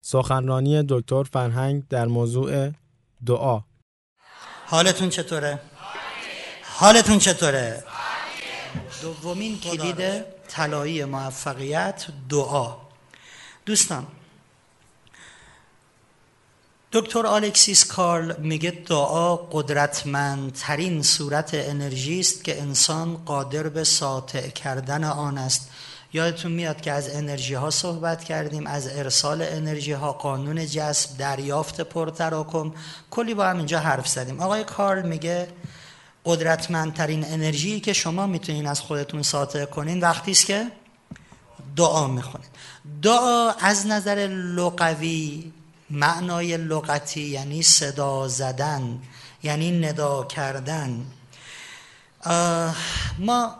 سخنرانی دکتر فرهنگ در موضوع دعا. حالتون چطوره؟ حالتون چطوره؟ دومین کلید طلایی موفقیت دعا. دوستان، دکتر الکسیس کارل میگه دعا قدرتمندترین صورت انرژی است که انسان قادر به ساطع کردن آن است. یادتون میاد که از انرژی ها صحبت کردیم، از ارسال انرژی ها، قانون جذب، دریافت پرتراکم، کلی با هم اینجا حرف زدیم. آقای کارل میگه قدرتمندترین انرژی که شما میتونین از خودتون ساطع کنین وقتی است که دعا میخونید. دعا از نظر لغوی، معنای لغتی یعنی صدا زدن، یعنی ندا کردن. ما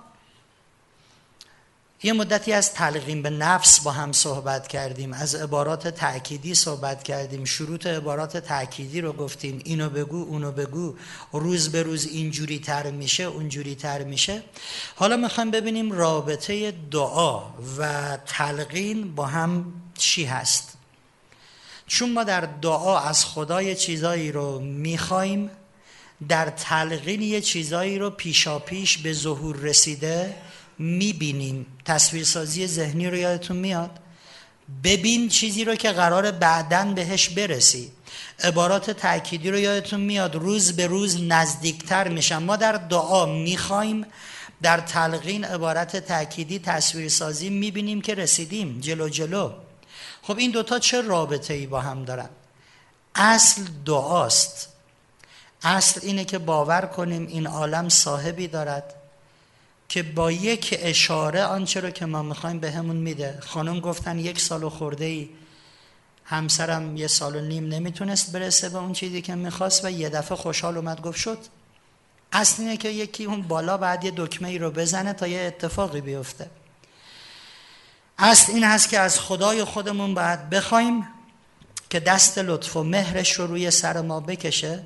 یه مدتی از تلقین به نفس با هم صحبت کردیم، از عبارات تأکیدی صحبت کردیم، شروط عبارات تأکیدی رو گفتیم، اینو بگو اونو بگو، روز به روز اینجوری تر میشه اونجوری تر میشه. حالا میخوایم ببینیم رابطه دعا و تلقین با هم چی هست. چون ما در دعا از خدا یه چیزایی رو میخوایم، در تلقین یه چیزایی رو پیشاپیش به ظهور رسیده میبینیم. تصویرسازی ذهنی رو یادتون میاد؟ ببین چیزی رو که قراره بعداً بهش برسی. عبارات تأکیدی رو یادتون میاد؟ روز به روز نزدیکتر میشن. ما در دعا میخوایم، در تلقین عبارت تأکیدی تصویرسازی میبینیم که رسیدیم جلو جلو. خب این دوتا چه رابطه‌ای با هم دارن؟ اصل دعاست. اصل اینه که باور کنیم این عالم صاحبی دارد که با یک اشاره آنچه رو که ما میخوایم به همون میده. خانم گفتن 1 سال خورده‌ای، همسرم 1.5 سال نمیتونست برسه به اون چیزی که میخواست و یه دفعه خوشحال اومد گفت شد. اصل اینه که یکی اون بالا بعد یه دکمه ای رو بزنه تا یه اتفاقی بیفته. اصل این هست که از خدای خودمون باید بخوایم که دست لطف و مهرش رو روی سر ما بکشه،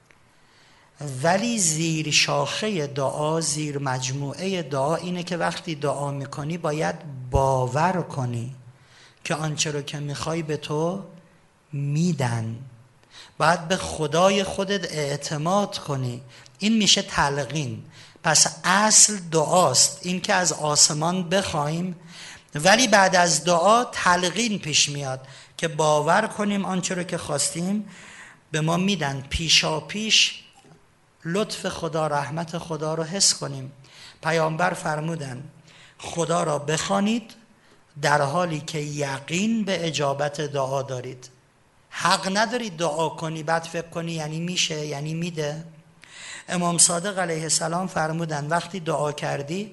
ولی زیر شاخه دعا، زیر مجموعه دعا اینه که وقتی دعا میکنی باید باور کنی که آنچه رو که میخوای به تو میدن. باید به خدای خودت اعتماد کنی. این میشه تلقین. پس اصل دعاست، این که از آسمان بخوایم، ولی بعد از دعا تلقین پیش میاد که باور کنیم آنچه رو که خواستیم به ما میدن. پیشا پیش لطف خدا، رحمت خدا رو حس کنیم. پیامبر فرمودن خدا را بخوانید در حالی که یقین به اجابت دعا دارید. حق ندارید دعا کنی بعد فکر کنی یعنی میشه، یعنی میده. امام صادق علیه السلام فرمودن وقتی دعا کردی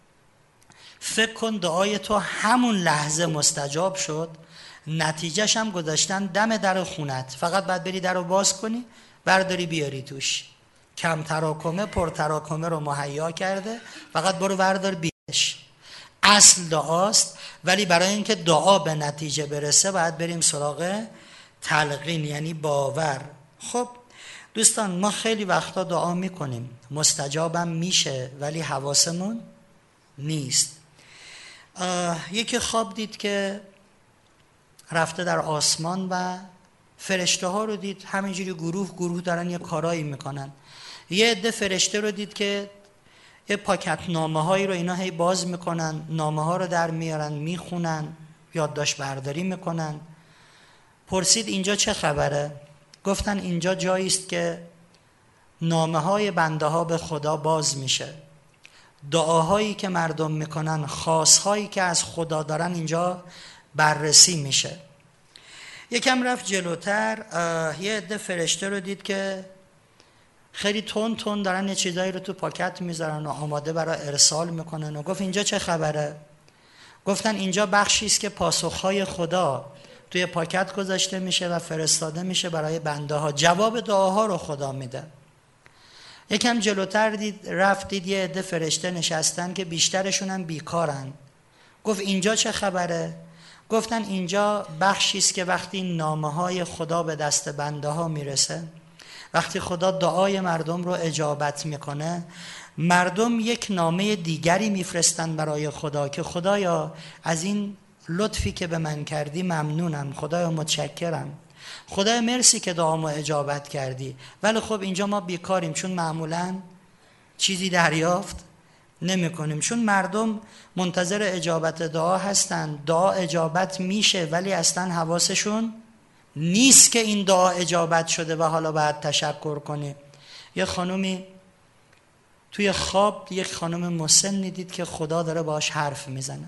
فکر کن دعای تو همون لحظه مستجاب شد، نتیجهش هم گذاشتن دم در خونت، فقط باید بری در رو باز کنی، برداری بیاری توش. کم تراکمه پر تراکمه رو مهیا کرده، فقط برو بردار بیارش. اصل دعاست، ولی برای اینکه دعا به نتیجه برسه باید بریم سراغ تلقین، یعنی باور. خب دوستان، ما خیلی وقتا دعا میکنیم، مستجابم میشه، ولی حواسمون نیست. یکی خواب دید که رفته در آسمان و فرشته ها رو دید همینجوری گروه دارن یه کارایی میکنن. یه عده فرشته رو دید که یه پاکت نامه هایی رو اینا هی باز میکنن، نامه ها رو در میارن میخونن، یادداشت برداری میکنن. پرسید اینجا چه خبره؟ گفتن اینجا جایی است که نامه های بنده ها به خدا باز میشه، دعاهایی که مردم میکنن، خواستهایی که از خدا دارن اینجا بررسی میشه. یکم رفت جلوتر، یه عده فرشته رو دید که خیلی تون دارن یه چیزایی رو تو پاکت میذارن و آماده برای ارسال میکنن و گفت اینجا چه خبره؟ گفتن اینجا بخشی است که پاسخهای خدا توی پاکت گذاشته میشه و فرستاده میشه برای بنده ها. جواب دعاها رو خدا میده. یکم جلوتر رفت دید یه عده فرشته نشستن که بیشترشون هم بیکارن. گفت اینجا چه خبره؟ گفتن اینجا بخشی است که وقتی نامه‌های خدا به دست بنده ها میرسه، وقتی خدا دعای مردم رو اجابت میکنه، مردم یک نامه دیگری میفرستن برای خدا که خدایا از این لطفی که به من کردی ممنونم، خدایا متشکرم، خدایا مرسی که دعامو اجابت کردی. ولی خب اینجا ما بیکاریم، چون معمولاً چیزی دریافت نمی کنیم، چون مردم منتظر اجابت دعا هستن. دعا اجابت میشه ولی اصلا حواسشون نیست که این دعا اجابت شده و حالا باید تشکر کنی. یه خانومی توی خواب یک خانم مسنی دید که خدا داره باهاش حرف میزنه.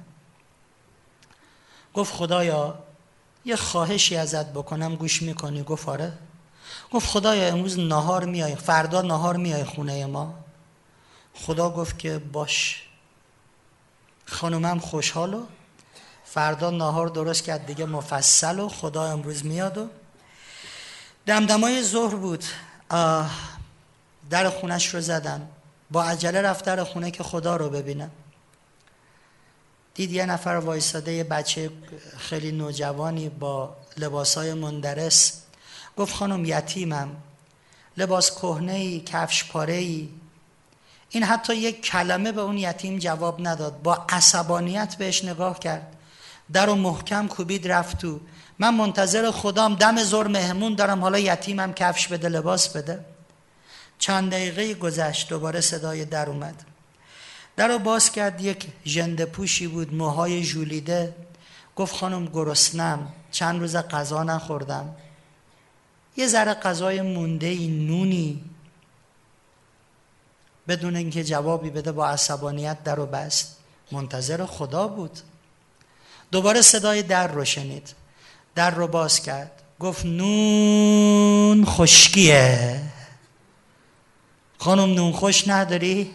گفت خدایا یه خواهشی ازت بکنم، گوش میکنی؟ گفت آره. گفت خدایا امروز نهار میای، فردا نهار میای خونه ما؟ خدا گفت که باش. خانومم خوشحال و فردا نهار درست کرد دیگه مفصل، و خدا امروز میاد. و دمدمای ظهر بود، در خونش رو زدن، با عجله رفت در خونه که خدا رو ببینه. دید یه نفر وایساده، یه بچه خیلی نوجوانی با لباسای مندرس. گفت خانم یتیمم، لباس کهنه‌ای، کفش پاره‌ای. این حتی یک کلمه به اون یتیم جواب نداد، با عصبانیت بهش نگاه کرد، در رو محکم کوبید رفت تو. من منتظر خدام، دم ظهر مهمون دارم، حالا یتیمم کفش بده، لباس بده. چند دقیقه گذشت، دوباره صدای در اومد. در رو باز کرد، یک ژنده پوشی بود، موهای ژولیده. گفت خانم گرسنم، چند روز غذا نخوردم، یه ذره غذای مونده ای، نونی. بدون اینکه جوابی بده با عصبانیت در رو بست. منتظر خدا بود. دوباره صدای در رو شنید، در رو باز کرد، گفت نون خشکیه. خانم نون خوش نداری؟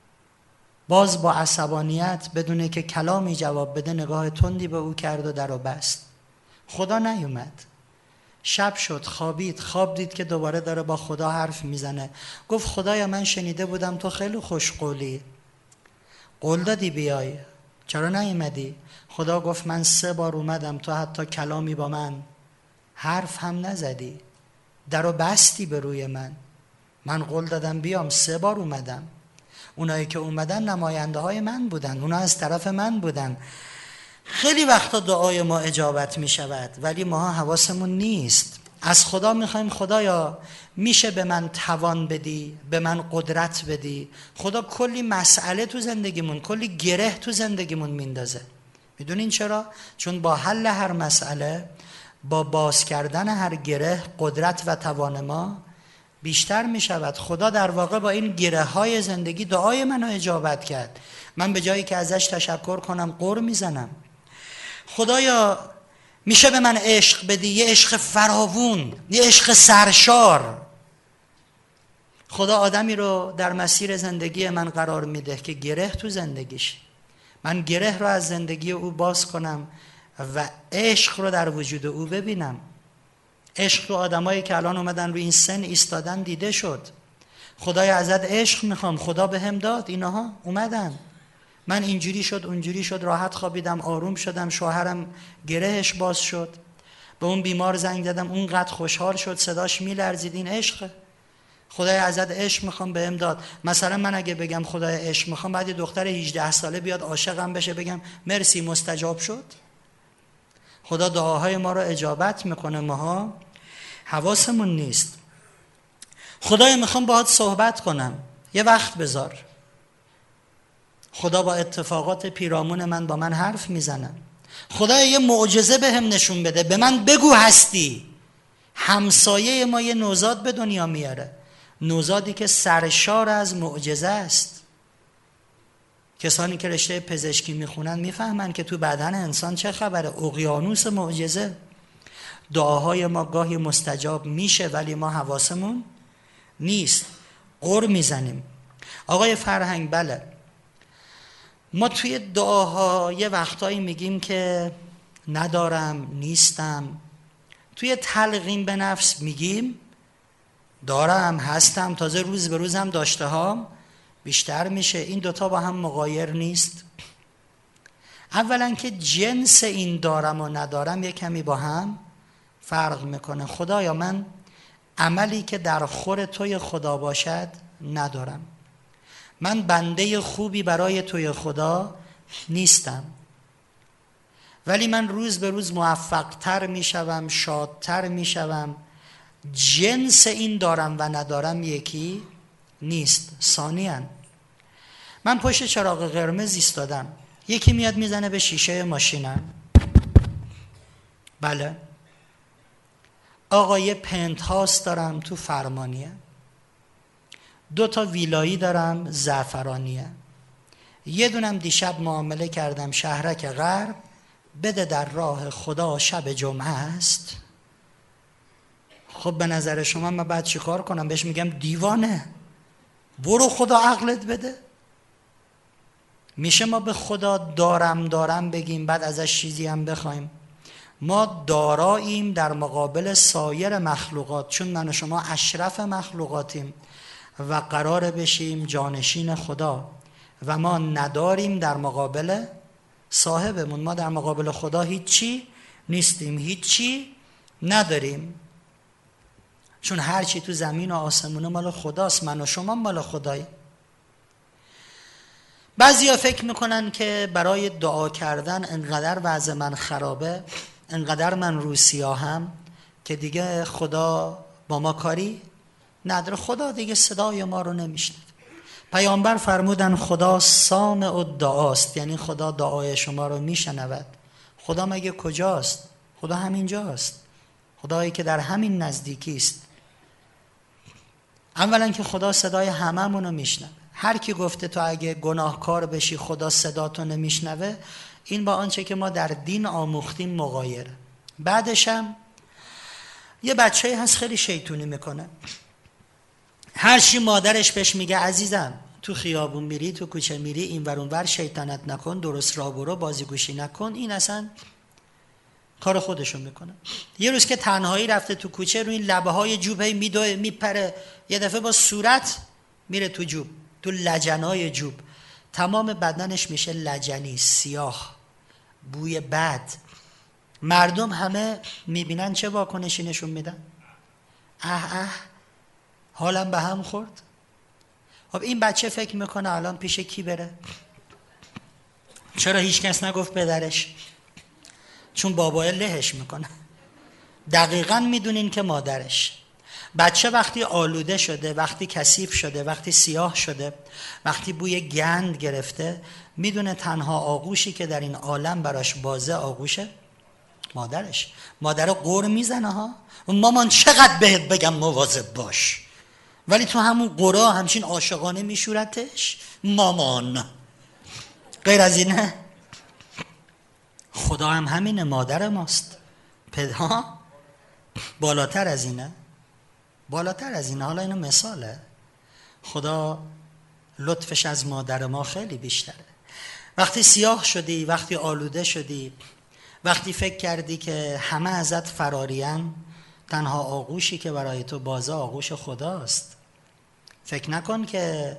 باز با عصبانیت بدون که کلامی جواب بده نگاه تندی به او کرد و در رو بست. خدا نیومد. شب شد، خوابید، خواب دید که دوباره داره با خدا حرف میزنه. گفت خدایا من شنیده بودم تو خیلی خوشقولی، قول دادی بیای، چرا نیومدی؟ خدا گفت من 3 بار اومدم، تو حتی کلامی با من حرف هم نزدی، در رو بستی به روی من. من قول دادم بیام، 3 بار اومدم. اونایی که اومدن نماینده های من بودن، اونا از طرف من بودن. خیلی وقتا دعای ما اجابت می شود ولی ما حواسمون نیست. از خدا می خوایم خدایا میشه به من توان بدی، به من قدرت بدی. خدا کلی مسئله تو زندگیمون، کلی گره تو زندگیمون میندازه. میدونین چرا؟ چون با حل هر مسئله، با باز کردن هر گره، قدرت و توان ما بیشتر می شود. خدا در واقع با این گره های زندگی دعای منو اجابت کرد. من به جایی که ازش تشکر کنم غر میزنم. خدایا میشه به من عشق بدی، یه عشق فراوون، یه عشق سرشار. خدا آدمی رو در مسیر زندگی من قرار میده که گره تو زندگیش، من گره رو از زندگی او باز کنم و عشق رو در وجود او ببینم. عشق رو آدمایی که الان اومدن روی این سن ایستادن دیده شد. خدای ازت عشق میخوام، خدا به هم داد، اینها اومدن. من اینجوری شد اونجوری شد، راحت خوابیدم، آروم شدم، شوهرم گرهش باز شد، به اون بیمار زنگ زدم، اونقدر خوشحال شد صداش میلرزید. این عشقه. خدای ازت عشق میخوام، به هم داد. مثلا من اگه بگم خدای عشق میخوام، بعد یه دختر 18 ساله بیاد عاشقم بشه، بگم مرسی مستجاب شد؟ خدا دعاهای ما رو اجابت میکنه، ماها حواسمون نیست. خدایا میخوام باهات صحبت کنم، یه وقت بذار. خدا با اتفاقات پیرامون من با من حرف میزنه. خدایا یه معجزه به هم نشون بده، به من بگو هستی. همسایه ما یه نوزاد به دنیا میاره، نوزادی که سرشار از معجزه است. کسانی که رشته پزشکی میخونن میفهمن که تو بدن انسان چه خبره، اقیانوس معجزه. دعاهای ما گاهی مستجاب میشه ولی ما حواسمون نیست، غر میزنیم. آقای فرهنگ، بله ما توی دعاها یه وقتایی میگیم که ندارم، نیستم. توی تلقین به نفس میگیم دارم، هستم، تازه روز به روزم داشته هام بیشتر میشه. این دوتا با هم مغایر نیست. اولا که جنس این دارم و ندارم یک کمی با هم فرق میکنه. خدایا من عملی که در خور توی خدا باشد ندارم، من بنده خوبی برای توی خدا نیستم، ولی من روز به روز موفقتر میشوم، شادتر میشوم. جنس این دارم و ندارم یکی نیست. ثانیاً من پشت چراغ قرمز ایستادم، یکی میاد میزنه به شیشه ماشینم. بله آقا، یه پنت هاوس دارم تو فرمانیه، 2 ویلایی دارم زعفرانیه، یه دونم دیشب معامله کردم شهرک غرب، بده در راه خدا شب جمعه است. خب به نظر شما من بعد چی کار کنم؟ بهش میگم دیوانه، برو خدا عقلت بده؟ میشه ما به خدا دارم بگیم بعد ازش چیزی هم بخوایم؟ ما داراییم در مقابل سایر مخلوقات، چون من و شما اشرف مخلوقاتیم و قرار بشیم جانشین خدا، و ما نداریم در مقابل صاحبمون. ما در مقابل خدا هیچی نیستیم، هیچی نداریم، چون هر چی تو زمین و آسمون مال خداست، من و شما مال خداییم. بعضیا فکر میکنن که برای دعا کردن انقدر وضع من خرابه، انقدر من روسیاهم که دیگه خدا با ما کاری نداره. خدا دیگه صدای ما رو نمیشنوه. پیامبر فرمودن خدا سامع الدعاست، یعنی خدا دعای شما رو میشنود. خدا مگه کجاست؟ خدا همینجاست، خدایی که در همین نزدیکی است. اولا که خدا صدای هممون رو میشنوه. هر کی گفته تو اگه گناهکار بشی خدا صداتو نمیشنوه، این با آنچه که ما در دین آموختیم مغایره. بعدش هم یه بچه‌ای هست خیلی شیطونی میکنه، هر چی مادرش بهش میگه عزیزم تو خیابون میری، تو کوچه میری، این ور اون ور شیطنت نکن، درست راه برو، بازیگوشی نکن، این اصلا کار خودشو میکنه. یه روز که تنهایی رفته تو کوچه، روی این لبه های جوب هی میدوه میپره، یه دفعه با صورت میره تو جوب، تو لجنای جوب، تمام بدنش میشه لجنی، سیاه، بوی بد. مردم همه میبینن چه واکنشی نشون میدن؟ حالم به هم خورد. خب این بچه فکر میکنه الان پیش کی بره؟ چرا هیچ کس نگفت پدرش؟ چون بابای لهش میکنه. دقیقاً میدونین که مادرش. بچه وقتی آلوده شده، وقتی کثیف شده، وقتی سیاه شده، وقتی بوی گند گرفته، میدونه تنها آغوشی که در این عالم براش بازه آغوشه مادرش. مادر قر میزنه ها، مامان چقدر بهت بگم مواظب باش، ولی تو همون قرا همچین عاشقانه میشورتش مامان. غیر از اینه؟ خدا هم همینه، مادر ماست. پدها بالاتر از اینه، بالاتر از اینه. حالا اینو مثاله، خدا لطفش از مادر ما خیلی بیشتره. وقتی سیاه شدی، وقتی آلوده شدی، وقتی فکر کردی که همه ازت فرارین، تنها آغوشی که برای تو بازه آغوش خداست. فکر نکن که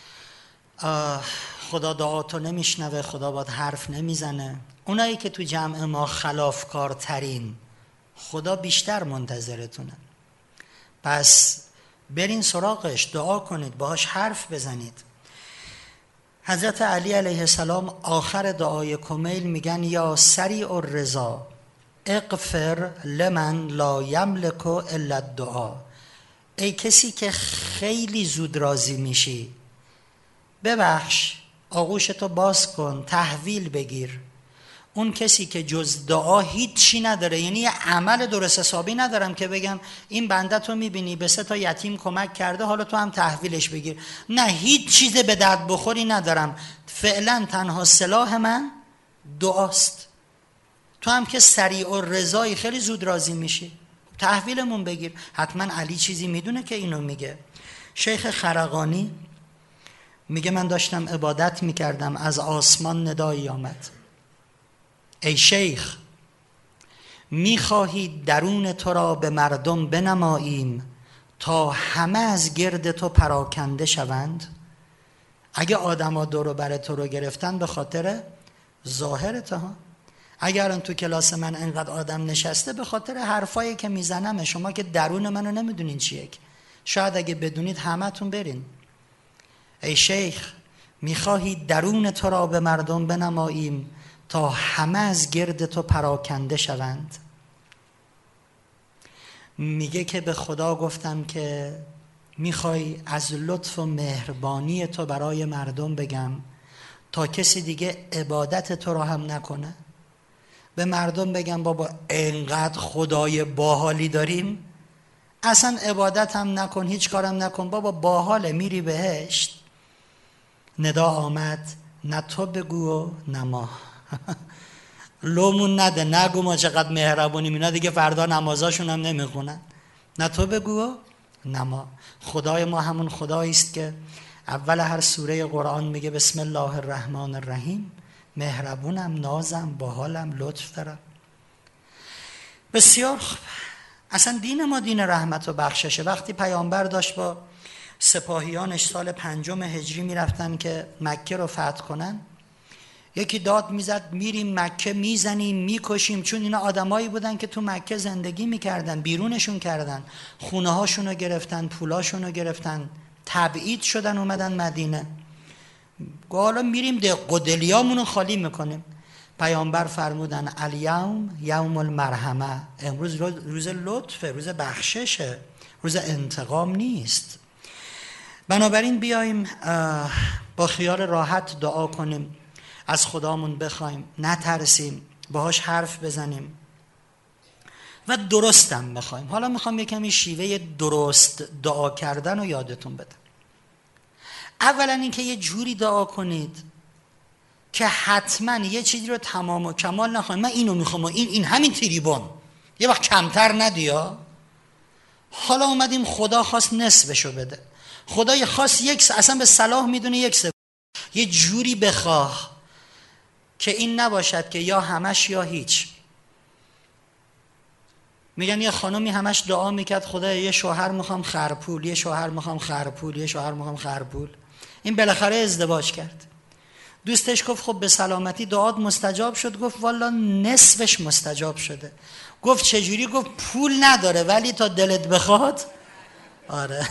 خدا دعاتو نمیشنوه، خدا باید حرف نمیزنه. اونایی که تو جمع ما خلافکارترین، خدا بیشتر منتظرتونه. پس برین سراغش، دعا کنید، باهاش حرف بزنید. حضرت علی علیه السلام آخر دعای کمیل میگن یا سریع الرضا اغفر لمن لا یملک الا الدعا. ای کسی که خیلی زود راضی میشی، ببخش، آغوشتو باز کن، تحویل بگیر. اون کسی که جز دعا هیچی نداره، یعنی یه عمل درست حسابی ندارم که بگم این بنده تو میبینی به 3 یتیم کمک کرده، حالا تو هم تحویلش بگیر. نه، هیچ چیز به درد بخوری ندارم، فعلا تنها سلاح من دعاست. تو هم که سریع الرضایی، خیلی زود راضی میشی، تحویلمون بگیر. حتما علی چیزی میدونه که اینو میگه. شیخ خرقانی میگه من داشتم عبادت میکردم، از آسمان ندایی آمد، ای شیخ میخواهی درون تو را به مردم بنماییم تا همه از گرد تو پراکنده شوند؟ اگه آدما دور و بر تو رو گرفتن به خاطر ظاهرت ها. اگر تو کلاس من انقدر آدم نشسته به خاطر حرفایی که میزنم، شما که درون منو نمیدونین چیه، شاید اگه بدونید همتون برین. ای شیخ میخواهی درون تو را به مردم بنماییم تا همه از گرد تو پراکنده شوند. میگه که به خدا گفتم که میخوای از لطف و مهربانی تو برای مردم بگم تا کسی دیگه عبادت تو رو هم نکنه. به مردم بگم بابا انقدر خدای باحالی داریم، اصلا عبادت هم نکن، هیچ کارم نکن، بابا باحاله، میری بهشت. ندا آمد نه تو بگو و نه ما. لومون نده، نگو ما چقدر مهربونیم، اینا دیگه فردا نمازاشون هم نمیخونن. نه تو بگو و نه ما. خدای ما همون خدایی است که اول هر سوره قرآن میگه بسم الله الرحمن الرحیم، مهربونم، نازم، باحالم، لطف دارم. بسیار خوب. اصلا دین ما دین رحمت و بخششه. وقتی پیامبر داشت با سپاهیانش سال 5 هجری میرفتن که مکه رو فتح کنن، یکی داد میزد میریم مکه میزنیم میکشیم، چون اینا آدمایی بودن که تو مکه زندگی میکردن، بیرونشون کردن، خونه هاشون رو گرفتن، پولاشون رو گرفتن، تبعید شدن اومدن مدینه. حالا میریم قدلیامونو خالی میکنیم. پیامبر فرمودن الیوم یوم المرحمه، امروز روز لطفه، روز بخششه، روز انتقام نیست. بنابراین بیایم با خیال راحت دعا کنیم، از خدامون بخوایم، نترسیم، باهاش حرف بزنیم و درستم بخوایم. حالا میخوام یکمی شیوه درست دعا کردن رو یادتون بدم. اولا اینکه یه جوری دعا کنید که حتما یه چیزی رو تمام و کمال نخواهیم. من اینو میخوام، این همین تریبون یه وقت کمتر ندیا. حالا اومدیم خدا خواست نصفشو بده، خدای خواست اصلا به صلاح میدونه 1/3. یه جوری بخواه که این نباشد که یا همش یا هیچ. میگن یه خانمی همش دعا میکرد خدایا یه شوهر میخوام خرپول، یه شوهر میخوام خرپول، یه شوهر میخوام خرپول. این بالاخره ازدواج کرد. دوستش گفت خب به سلامتی دعات مستجاب شد؟ گفت والا نصفش مستجاب شده. گفت چجوری؟ گفت پول نداره ولی تا دلت بخواد آره.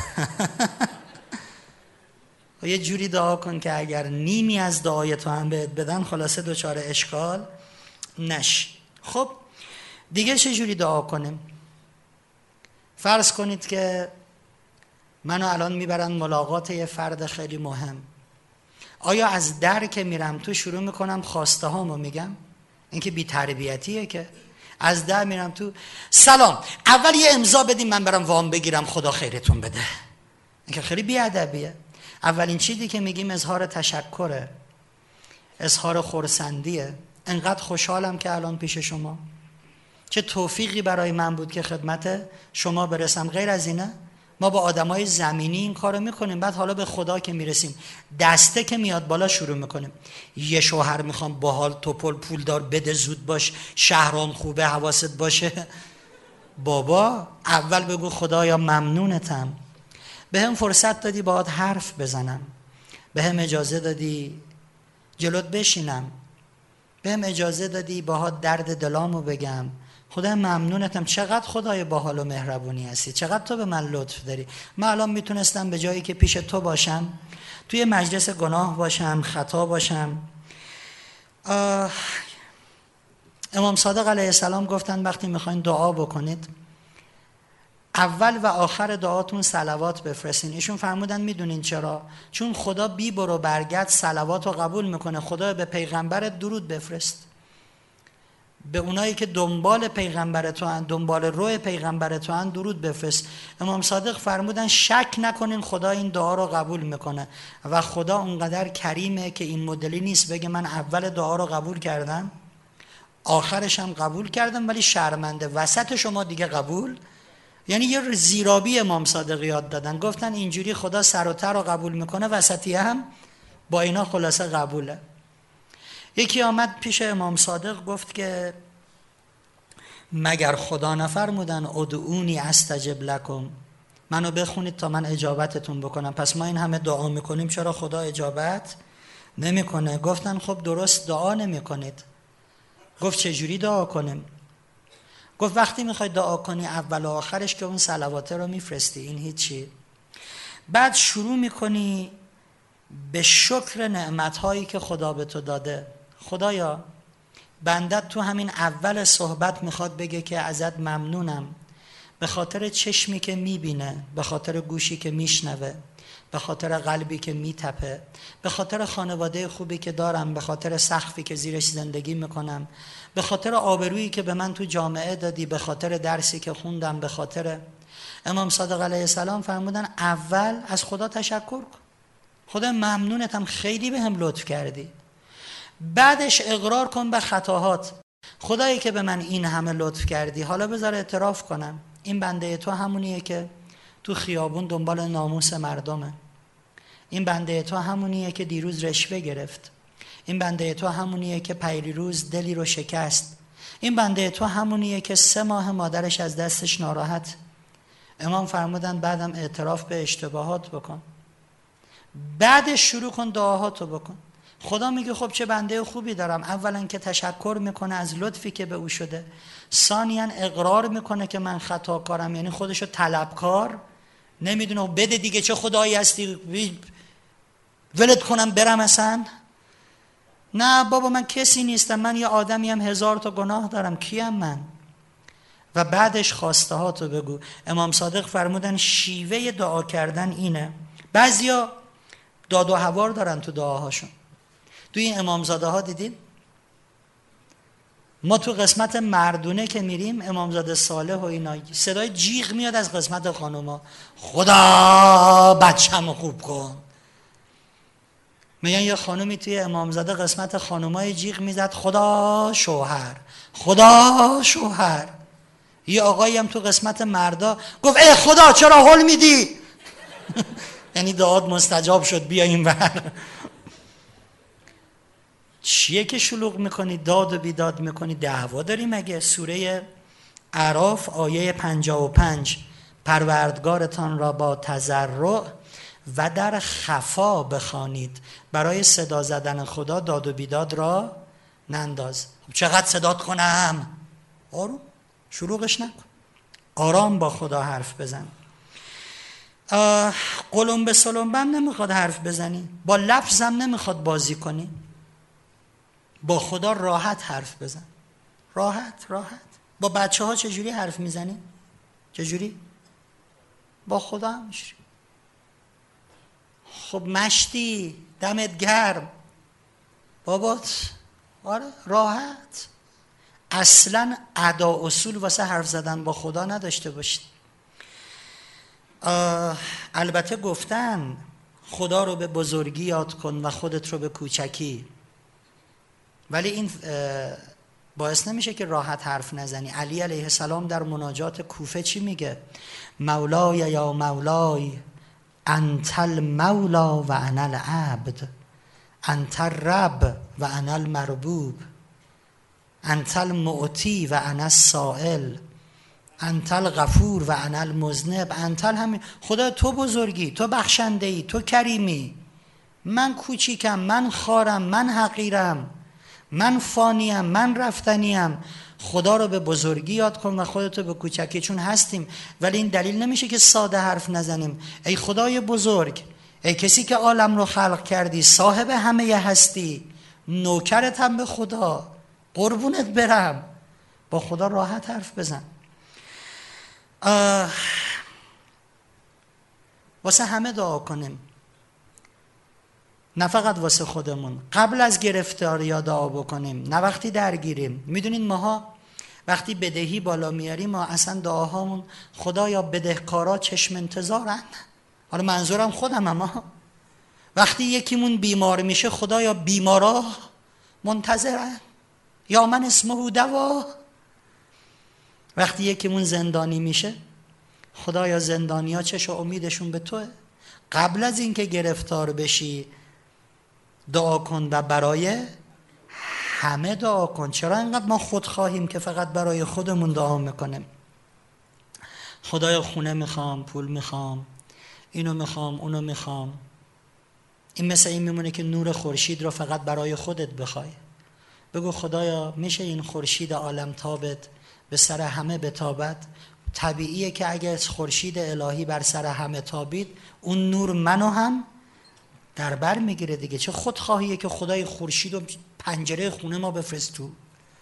یه جوری دعا کن که اگر نیمی از دعای تو هم بهت بدن خلاصه دچار اشکال نشی. خب دیگه چه جوری دعا کنیم؟ فرض کنید که منو الان میبرن ملاقات یه فرد خیلی مهم. آیا از در که میرم تو شروع میکنم خواسته هامو میگم؟ این که بی تربیتیه. که از در میرم تو سلام، اول یه امضا بدیم من برم وام بگیرم خدا خیرتون بده. این که خیلی بی ادبیه. اولین چیزی که میگیم اظهار تشکره، اظهار خرسندیه. انقدر خوشحالم که الان پیش شما، چه توفیقی برای من بود که خدمت شما برسم. غیر از اینه ما با آدمای زمینی این کارو میکنیم. بعد حالا به خدا که میرسیم دسته که میاد بالا شروع میکنیم. یه شوهر میخوام باحال، توپل، پولدار، بده، زود باش، شهرام خوبه، حواست باشه. بابا اول بگو خدایا ممنونتم، به هم فرصت دادی باهات حرف بزنم، به هم اجازه دادی جلوت بشینم، به هم اجازه دادی باهات درد دلامو بگم. خدا ممنونتم، چقدر خدای باحال و مهربونی هستی، چقدر تو به من لطف داری. من الان میتونستم به جایی که پیش تو باشم توی مجلس گناه باشم، خطا باشم. امام صادق علیه السلام گفتن وقتی میخواین دعا بکنید اول و آخر دعاتون صلوات بفرستین. ایشون فرمودن میدونین چرا؟ چون خدا بی برو برگرد صلوات رو قبول میکنه. خدا به پیغمبرت درود بفرست، به اونایی که دنبال پیغمبر تو هن، دنبال روی پیغمبر تو هن درود بفرست. امام صادق فرمودن شک نکنین خدا این دعا رو قبول میکنه و خدا اونقدر کریمه که این مدلی نیست بگه من اول دعا رو قبول کردم آخرش هم قبول کردم ولی شرمنده وسط شما دیگه قبول. یعنی یه زیرابی امام صادق یاد دادن، گفتن اینجوری خدا سر و ته رو قبول میکنه وسطی هم با اینا خلاصه قبوله. یکی آمد پیش امام صادق گفت که مگر خدا نفرمودن ادعونی استجب لکم، منو بخونید تا من اجابتتون بکنم، پس ما این همه دعا میکنیم چرا خدا اجابت نمیکنه؟ گفتن خب درست دعا نمیکنید. گفت چجوری دعا کنیم؟ گفت وقتی میخوای دعا کنی اول و آخرش که اون صلواته رو میفرستی، این هیچی. بعد شروع میکنی به شکر نعمتهایی که خدا به تو داده. خدایا بندت تو همین اول صحبت میخواد بگه که ازت ممنونم به خاطر چشمی که میبینه، به خاطر گوشی که میشنوه، به خاطر قلبی که میتپه، به خاطر خانواده خوبی که دارم، به خاطر سقفی که زیرش زندگی میکنم، به خاطر آبرویی که به من تو جامعه دادی، به خاطر درسی که خوندم، به خاطر. امام صادق علیه السلام فرمودن اول از خدا تشکر کن. خدا ممنونتم، خیلی به هم لطف کردی. بعدش اقرار کن به خطاهات. خدایی که به من این همه لطف کردی، حالا بذار اعتراف کنم این بنده تو همونیه که تو خیابون دنبال ناموس مردمه. این بنده تو همونیه که دیروز رشوه گرفت. این بنده تو همونیه که پیروز دلی رو شکست. این بنده تو همونیه که 3 ماه مادرش از دستش ناراحت. امام فرمودن بعدم اعتراف به اشتباهات بکن، بعدش شروع کن دعاهاتو بکن. خدا میگه خب چه بنده خوبی دارم. اولا که تشکر میکنه از لطفی که به او شده، ثانیاً اقرار میکنه که من خطاکارم، یعنی خودشو طلبکار نمیدونه بده دیگه، چه خدایی هستی ولت کنم برم اصلا؟ نه بابا من کسی نیستم، من یه آدمیم، 1000 تا گناه دارم، کیم من؟ و بعدش خواسته ها تو بگو. امام صادق فرمودن شیوه دعا کردن اینه. بعضیا داد و هوار دارن تو دعاهاشون. تو این امامزاده ها دیدین؟ ما تو قسمت مردونه که میریم، امامزاده صالح و اینا، صدای جیغ میاد از قسمت خانوما، خدا بچه‌مو خوب کن. میگن یه خانومی توی امامزاده قسمت خانومای جیغ میزد خدا شوهر، خدا شوهر. یه آقایی هم تو قسمت مردا گفت ای خدا چرا هول میدی؟ یعنی دعات مستجاب شد، بیا این ور. چیه که شلوغ میکنی، داد و بیداد میکنی؟ دعوا داری مگه؟ سوره اعراف آیه 55 پروردگارتان را با تضرع و در خفا بخوانید، برای صدا زدن خدا داد و بیداد را ننداز. خب چقدر صدات کنم؟ آروم، شلوغش نکن، آرام با خدا حرف بزن. قلم به سلمبم نمیخواد حرف بزنی، با لفظم نمیخواد بازی کنی، با خدا راحت حرف بزن. راحت. با بچه ها چجوری حرف میزنی؟ چجوری؟ با خدا هم میشری. خب مشتی دمت گرم بابات. آره راحت. اصلا ادا اصول واسه حرف زدن با خدا نداشته باشید. البته گفتن خدا رو به بزرگی یاد کن و خودت رو به کوچکی، ولی این باعث نمیشه که راحت حرف نزنی. علی علیه السلام در مناجات کوفه چی میگه؟ مولای یا مولای انت المولا و انا العبد، انت الرب و انا المربوب، انت المعطی و انا السائل، انت الغفور و انا المذنب، انت همین. خدا تو بزرگی، تو بخشنده‌ای، تو کریمی، من کوچیکم، من خارم، من حقیرم، من فانیم، من رفتنیم. خدا رو به بزرگی یاد کن و خودتو به کوچکی، چون هستیم. ولی این دلیل نمیشه که ساده حرف نزنیم. ای خدای بزرگ، ای کسی که عالم رو خلق کردی، صاحب همه هستی، نوکرتم به خدا، قربونت برم. با خدا راحت حرف بزن. واسه همه دعا کنیم، نه فقط واسه خودمون. قبل از گرفتاری دعا بکنیم، نه وقتی درگیریم. میدونین ماها وقتی بدهی بالا میاریم، ما اصلا دعاهامون خدایا بدهکارا چشم انتظارن. حالا منظورم خودم، اما وقتی یکیمون بیمار میشه، خدایا بیمارا منتظرن، یا من اسمه دوا. وقتی یکیمون زندانی میشه، خدایا زندانیا چش و امیدشون به توه. قبل از اینکه گرفتار بشی دعا کن و برای همه دعا کن. چرا اینقدر ما خودخواهیم که فقط برای خودمون دعا میکنیم؟ خدایا خونه میخوام، پول میخوام، اینو میخوام، اونو میخوام. این مثل این میمونه که نور خورشید رو فقط برای خودت بخوای. بگو خدایا میشه این خورشید عالم تابت به سر همه بتابد؟ طبیعیه که اگه خورشید الهی بر سر همه تابید، اون نور منو هم در بر میگیره دیگه. چه خودخواهیه که خدای خورشید و پنجره خونه ما بفرست تو.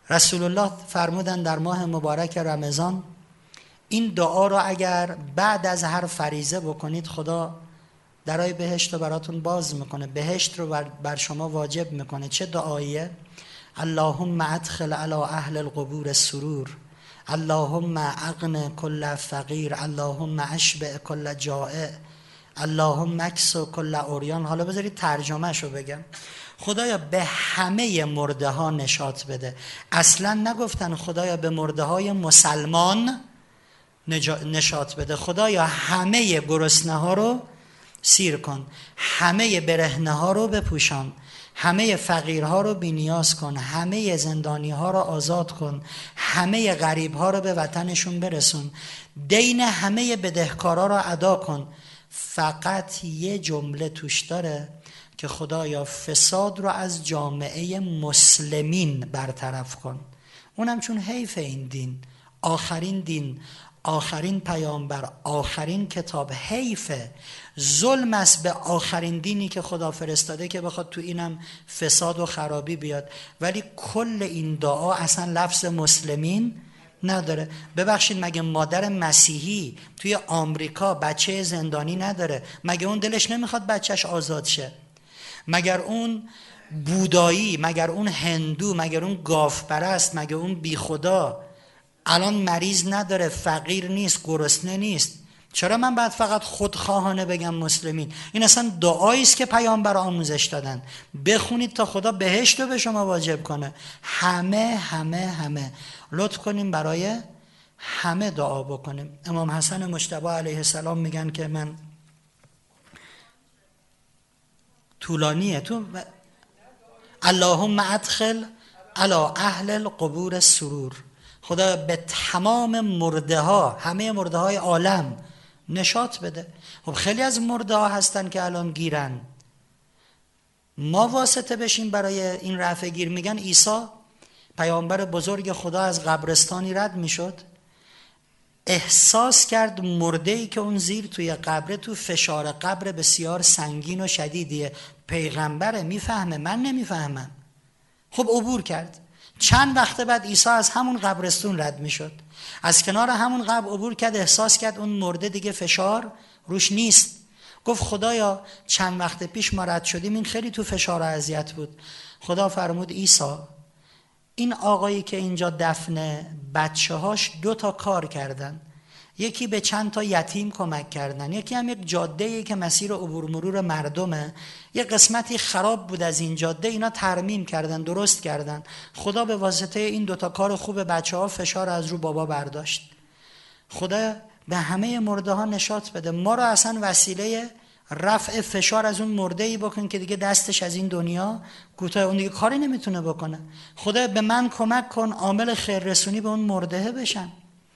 رسول الله فرمودن در ماه مبارک رمضان این دعا رو اگر بعد از هر فریضه بکنید خدا درای بهشت رو براتون باز میکنه، بهشت رو بر شما واجب میکنه. چه دعاییه؟ اللهم ادخل علی اهل القبور السرور، اللهم اغن کل فقیر، اللهم اشبع کل جائع، اللهم اکسو کل عریان. حالا بذارید ترجمهشو بگم. خدایا به همه مرده ها نشاط بده. اصلا نگفتن خدایا به مرده های مسلمان نشاط بده. خدایا همه گرسنه ها رو سیر کن، همه برهنه ها رو بپوشان، همه فقیرها رو بی‌نیاز کن، همه زندانی ها رو آزاد کن، همه غریب ها رو به وطنشون برسون، دین همه بدهکارا رو ادا کن. فقط یه جمله توش داره که خدایا فساد رو از جامعه مسلمین برطرف کن. اونم چون حیف این دین، آخرین پیامبر، آخرین کتاب، حیفه، ظلم است به آخرین دینی که خدا فرستاده که بخواد تو اینم فساد و خرابی بیاد. ولی کل این دعا اصلا لفظ مسلمین نداره. ببخشید مگه مادر مسیحی توی آمریکا بچه زندانی نداره؟ مگه اون دلش نمیخواد بچهش آزاد شه؟ مگر اون بودایی، مگر اون هندو، مگر اون گاوپرست، مگر اون بی خدا الان مریض نداره، فقیر نیست، گرسنه نیست؟ چرا من بعد فقط خودخواهانه بگم مسلمین؟ این اصلا دعایی است که پیامبر آموزش دادن. بخونید تا خدا بهشت رو به شما واجب کنه. همه لطف کنیم برای همه دعا بکنیم. امام حسن مجتبی علیه السلام میگن که من طولانیه تو اللهم ادخل علی اهل القبور السرور. خدا به تمام مرده ها، همه مرده های عالم نشاط بده. خب خیلی از مرده ها هستن که الان گیرن، ما واسطه بشیم برای این رفع گیر. میگن عیسی پیامبر بزرگ خدا از قبرستانی رد میشد، احساس کرد مرده‌ای که اون زیر توی قبره، تو فشار قبر بسیار سنگین و شدیدیه. پیغمبره، میفهمه، من نمیفهمم. خب عبور کرد. چند وقت بعد عیسی از همون قبرستون رد میشد، از کنار همون قبر عبور کرد، احساس کرد اون مرده دیگه فشار روش نیست. گفت خدایا چند وقت پیش ما رد شدیم، این خیلی تو فشار و اذیت بود. خدا فرمود عیسی این آقایی که اینجا دفنه، بچه هاش 2 کار کردن. یکی به چند تا یتیم کمک کردن، یکی هم یک جاده‌ای که مسیر عبور مرور مردمه، یه قسمتی خراب بود از این جاده، اینا ترمیم کردن، درست کردن. خدا به واسطه این 2 کار خوب بچه ها فشار از رو بابا برداشت. خدا به همه مرده ها نشاط بده. ما رو اصلا وسیله رفع فشار از اون مرده‌ای بکن که دیگه دستش از این دنیا کوتاه، اون دیگه کاری نمیتونه بکنه. خدا به من کمک کن عامل خیررسونی به اون مرده بشم.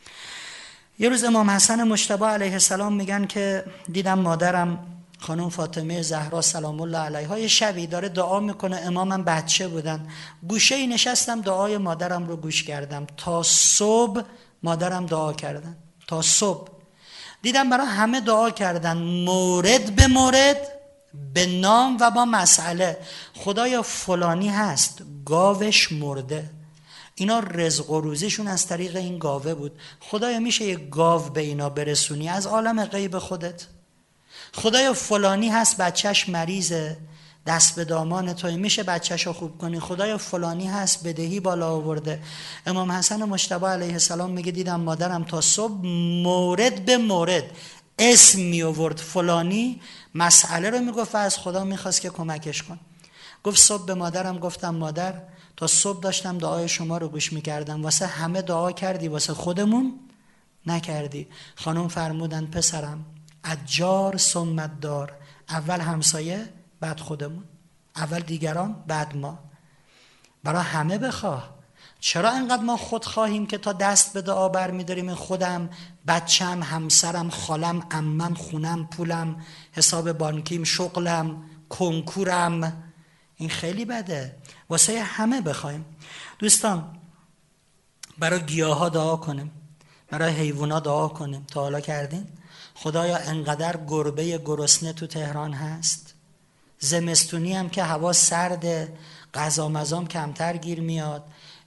یه روز امام حسن مجتبی علیه السلام میگن که دیدم مادرم خانم فاطمه زهرا سلام الله علیها یه شبی داره دعا میکنه، امامم بچه بودن، گوشه‌ای نشستم دعای مادرم رو گوش کردم تا صبح. مادرم دعا کردن تا صبح. دیدم برای همه دعا کردن، مورد به مورد، به نام و با مسئله. خدایا فلانی هست گاوش مرده، اینا رزق و روزیشون از طریق این گاوه بود، خدایا میشه یه گاو به اینا برسونی از عالم غیب خودت. خدایا فلانی هست بچهش مریضه، دست به دامان توی، میشه بچهشو خوب کنی. خدایا فلانی هست بدهی بالا آورده. امام حسن مجتبی علیه السلام میگه دیدم مادرم تا صبح مورد به مورد اسم می آورد، فلانی مسئله رو میگفت و از خدا میخواست که کمکش کن. گفت صبح به مادرم گفتم مادر تا صبح داشتم دعای شما رو گوش میکردم، واسه همه دعا کردی واسه خودمون نکردی. خانم فرمودن پسرم اجار ثم دار، اول همسایه بعد خودمون، اول دیگران بعد ما. برای همه بخواه. چرا انقدر ما خود خواهیم که تا دست به دعا بر می‌داریم؟ خودم، بچم، همسرم، خالم، عمم، خونم، پولم، حساب بانکیم، شغلم، کنکورم، این خیلی بده. واسه همه بخوایم. دوستان برای گیاها دعا کنیم، برای حیوونا دعا کنیم. تا حالا کردین؟ خدایا انقدر گربه گرسنه تو تهران هست، زمستونی هم که هوا سرده، غذا مزام کمتر گیر میاد،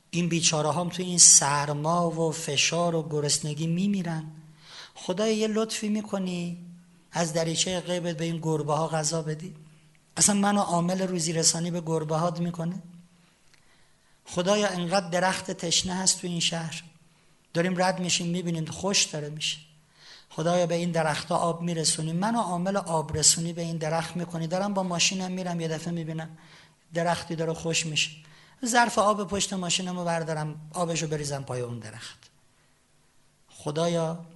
این بیچاره هم تو این سرما و فشار و گرسنگی میمیرن. خدایا یه لطفی میکنی از دریچه غیبت به این گربه ها غذا بدی؟ اصلا منو عامل روزی رسانی به گربه هات میکنه؟ خدایا انقدر درخت تشنه هست تو این شهر، داریم رد میشیم میبینیم خوش داره میشه. خدایا به این درختها آب میرسونی، منو عامل آب رسونی به این درخت میکنی. دارم با ماشینم میرم، یه دفعه میبینم درختی داره خوش میشه، ظرف آب پشت ماشینمو بردارم آبشو بریزم پای اون درخت. خدایا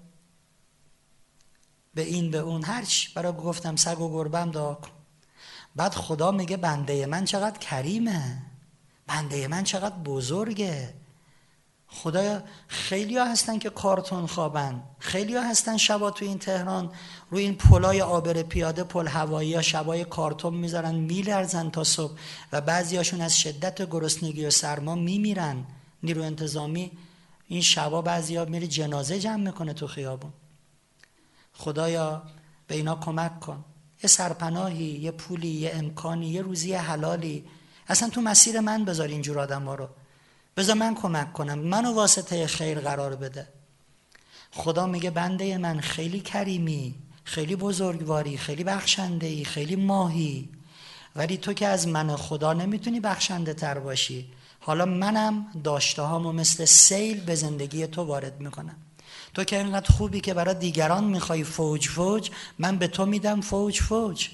به این به اون هرچی برای گفتم سگ و گربم دعا کن. بعد خدا میگه بنده من چقدر کریمه، بنده من چقدر بزرگه. خدایا خیلی ها هستن که کارتون خوابن، خیلی ها هستن شبا تو این تهران روی این پلای عابر پیاده، پل هوایی ها، شبای کارتون میذارن میلرزن تا صبح و بعضی هاشون از شدت گرسنگی و سرما میمیرن. نیرو انتظامی این شبا بعضی ها میری جنازه جمع میکنه تو خیابون. خدایا به اینا کمک کن، یه سرپناهی، یه پولی، یه امکانی، یه روزی حلالی اصلا تو مسیر من بذار اینجور آدم ها رو، بذار من کمک کنم، منو واسطه خیر قرار بده. خدا میگه بنده من خیلی کریمی، خیلی بزرگواری، خیلی بخشنده‌ای، خیلی ماهی، ولی تو که از من خدا نمیتونی بخشنده تر باشی. حالا منم داشته هامو مثل سیل به زندگی تو وارد میکنم. تو که اینقدر خوبی که برای دیگران میخوای فوج فوج، من به تو میدم فوج فوج.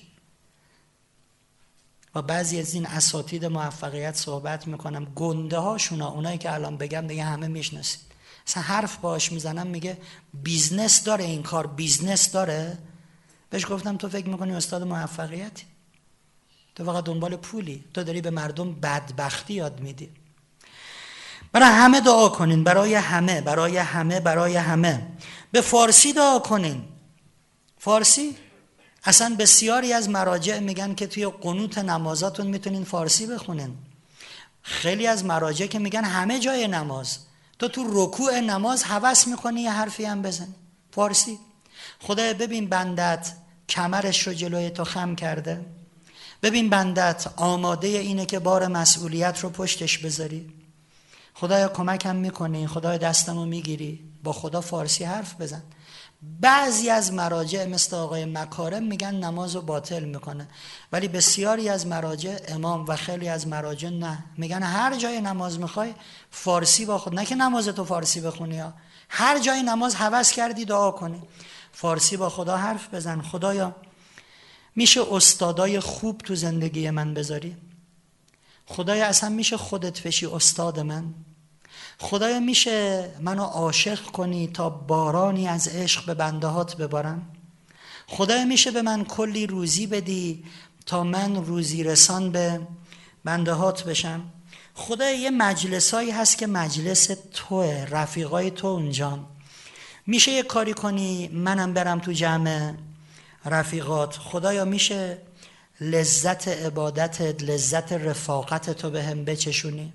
و بعضی از این اساتید موفقیت صحبت میکنم، گنده هاشون، اونایی که الان بگم دیگه همه میشناسید، اصلا حرف باش میزنم میگه بیزنس داره این کار، بیزنس داره. بهش گفتم تو فکر میکنی استاد موفقیتی؟ تو فقط دنبال پولی، تو داری به مردم بدبختی یاد میدی. برای همه دعا کنین، برای همه، برای همه، برای همه. به فارسی دعا کنین. فارسی اصلا بسیاری از مراجع میگن که توی قنوت نمازاتون میتونین فارسی بخونین. خیلی از مراجع که میگن همه جای نماز، تو رکوع نماز هوس میکنی یه حرفی هم بزنی فارسی. خدایا ببین بندت کمرش رو جلوی تو خم کرده، ببین بندت آماده اینه که بار مسئولیت رو پشتش بذاری. خدایا کمکم میکنی، خدایا دستمو میگیری، با خدا فارسی حرف بزن. بعضی از مراجع مثل آقای مکارم میگن نمازو باطل میکنه، ولی بسیاری از مراجع، امام و خیلی از مراجع نه، میگن هر جای نماز میخوای فارسی با خود، نه که نمازتو فارسی بخونی ها، هر جای نماز هوس کردی دعا کنی فارسی با خدا حرف بزن. خدایا میشه استادای خوب تو زندگی من بذاری؟ خدایا اصلا میشه خودت بشی استاد من؟ خدایا میشه منو عاشق کنی تا بارانی از عشق به بنده هات ببارم؟ خدایا میشه به من کلی روزی بدی تا من روزی رسان به بنده هات بشم؟ خدایا یه مجلسایی هست که مجلس توه، رفیقای تو اونجان، میشه یه کاری کنی منم برم تو جمع رفیقات؟ خدایا میشه لذت عبادتت، لذت رفاقت تو به هم بچشونی؟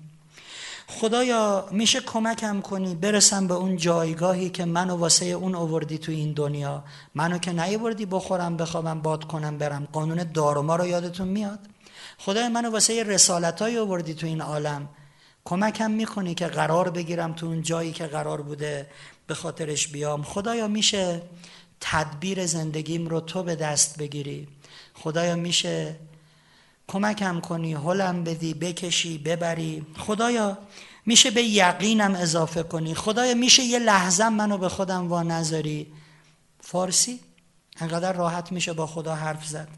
خدایا میشه کمکم کنی برسم به اون جایگاهی که منو واسه اون آوردی تو این دنیا، منو که نیاوردی بخورم بخوابم باد کنم برم. قانون داروما رو یادتون میاد؟ خدایا منو واسه رسالتای آوردی تو این عالم، کمکم میکنی که قرار بگیرم تو اون جایی که قرار بوده به خاطرش بیام. خدایا میشه تدبیر زندگیم رو تو به دست بگیری؟ خدایا میشه کمکم کنی هلم بدی، بکشی ببری؟ خدایا میشه به یقینم اضافه کنی؟ خدایا میشه یه لحظه منو به خودم وا نذاری؟ فارسی انقدر راحت میشه با خدا حرف زد.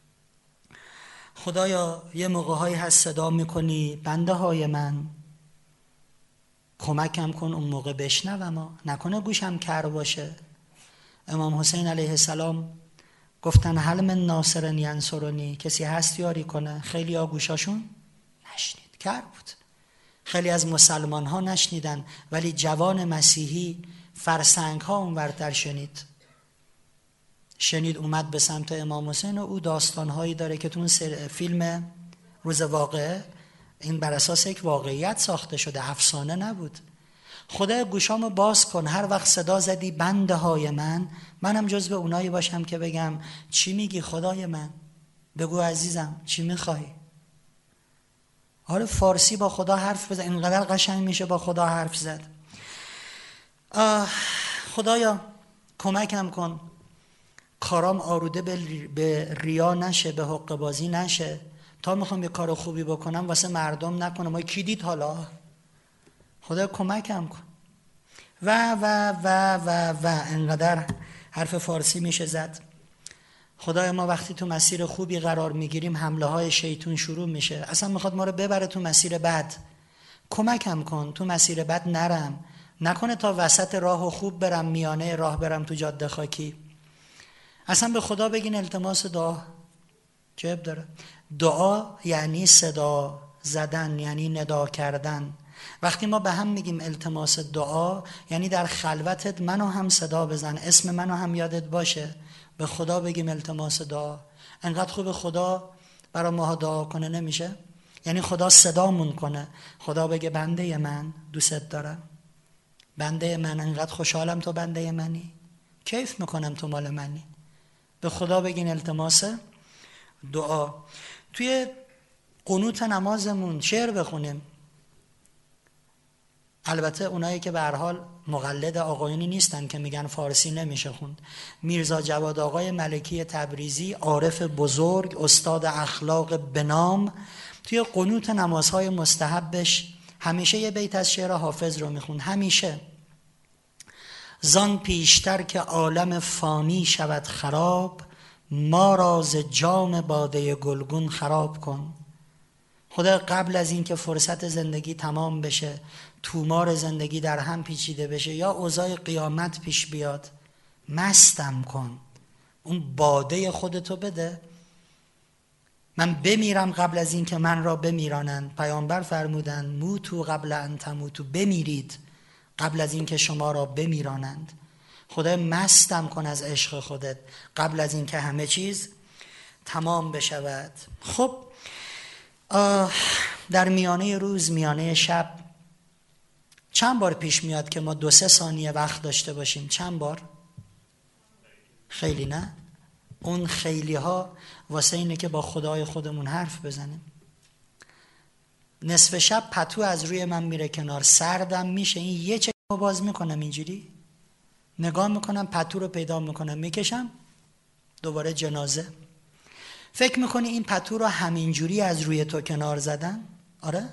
خدایا یه موقع‌هایی هست صدا میکنی بنده های من، کمکم کن اون موقع بشنوم، نکنه گوشم کر باشه. امام حسین علیه السلام گفتن هل من ناصر ینصرنی، کسی هست یاری کنه؟ خیلی ها گوشاشون نشنید، کر بود. خیلی از مسلمان ها نشنیدن، ولی جوان مسیحی فرسنگ ها اونورتر شنید اومد به سمت امام حسین و او داستان هایی داره که تو اون فیلم روز واقعه، این بر اساس یک واقعیت ساخته شده، افسانه نبود. خدا گوشامو باز کن، هر وقت صدا زدی بنده های منم جزو اونایی باشم که بگم چی میگی خدای من؟ بگو عزیزم چی میخوای؟ آره فارسی با خدا حرف بزن، اینقدر قشنگ میشه با خدا حرف زد. خدایا کمکم کن کارام آروده به ریا نشه، به حقه بازی نشه، تا میخوام یه کار خوبی بکنم واسه مردم نکنم. ما کی دید حالا؟ خدا کمکم کن و و و و و انقدر حرف فارسی میشه زد. خدای ما وقتی تو مسیر خوبی قرار میگیریم حمله های شیطون شروع میشه، اصلا میخواد ما رو ببره تو مسیر بد. کمکم کن تو مسیر بد نرم، نکنه تا وسط راه و خوب برم میانه راه برم تو جاده خاکی. اصلا به خدا بگین التماس دعا جب داره. دعا یعنی صدا زدن، یعنی ندا کردن. وقتی ما به هم میگیم التماس دعا یعنی در خلوتت منو هم صدا بزن، اسم منو هم یادت باشه، به خدا بگیم التماس دعا. انقدر خوب خدا برای ما دعا کنه نمیشه؟ یعنی خدا صدامون کنه، خدا بگه بنده من دوست دارم، بنده من انقدر خوشحالم تو بنده منی، کیف میکنم تو مال منی. به خدا بگین التماس دعا. توی قنوت نمازمون شعر بخونیم. البته اونایی که به هر حال مقلد آقایونی نیستن که میگن فارسی نمیشه خوند. میرزا جواد آقای ملکی تبریزی، عارف بزرگ، استاد اخلاق بنام، توی قنوت نمازهای مستحبش همیشه یه بیت از شعر حافظ رو میخوند. همیشه: زان پیشتر که عالم فانی شود خراب، ما را ز جام باده گلگون خراب کن. خدا قبل از این که فرصت زندگی تمام بشه، تومار زندگی در هم پیچیده بشه یا اوضاع قیامت پیش بیاد، مستم کن، اون باده خودتو بده. من بمیرم قبل از این که من را بمیرانند. پیامبر فرمودند موتو قبل ان تموتو، بمیرید قبل از این که شما را بمیرانند. خدای مستم کن از عشق خودت قبل از این که همه چیز تمام بشود. خب در میانه روز، میانه شب چند بار پیش میاد که ما 2-3 ثانیه وقت داشته باشیم؟ چند بار؟ خیلی نه؟ اون خیلی ها واسه اینه که با خدای خودمون حرف بزنیم. نصف شب پتو از روی من میره کنار، سردم میشه، این یه چه باز میکنم اینجوری نگاه میکنم، پتو رو پیدا میکنم میکشم دوباره جنازه. فکر میکنی این پتو رو همینجوری از روی تو کنار زدن؟ آره؟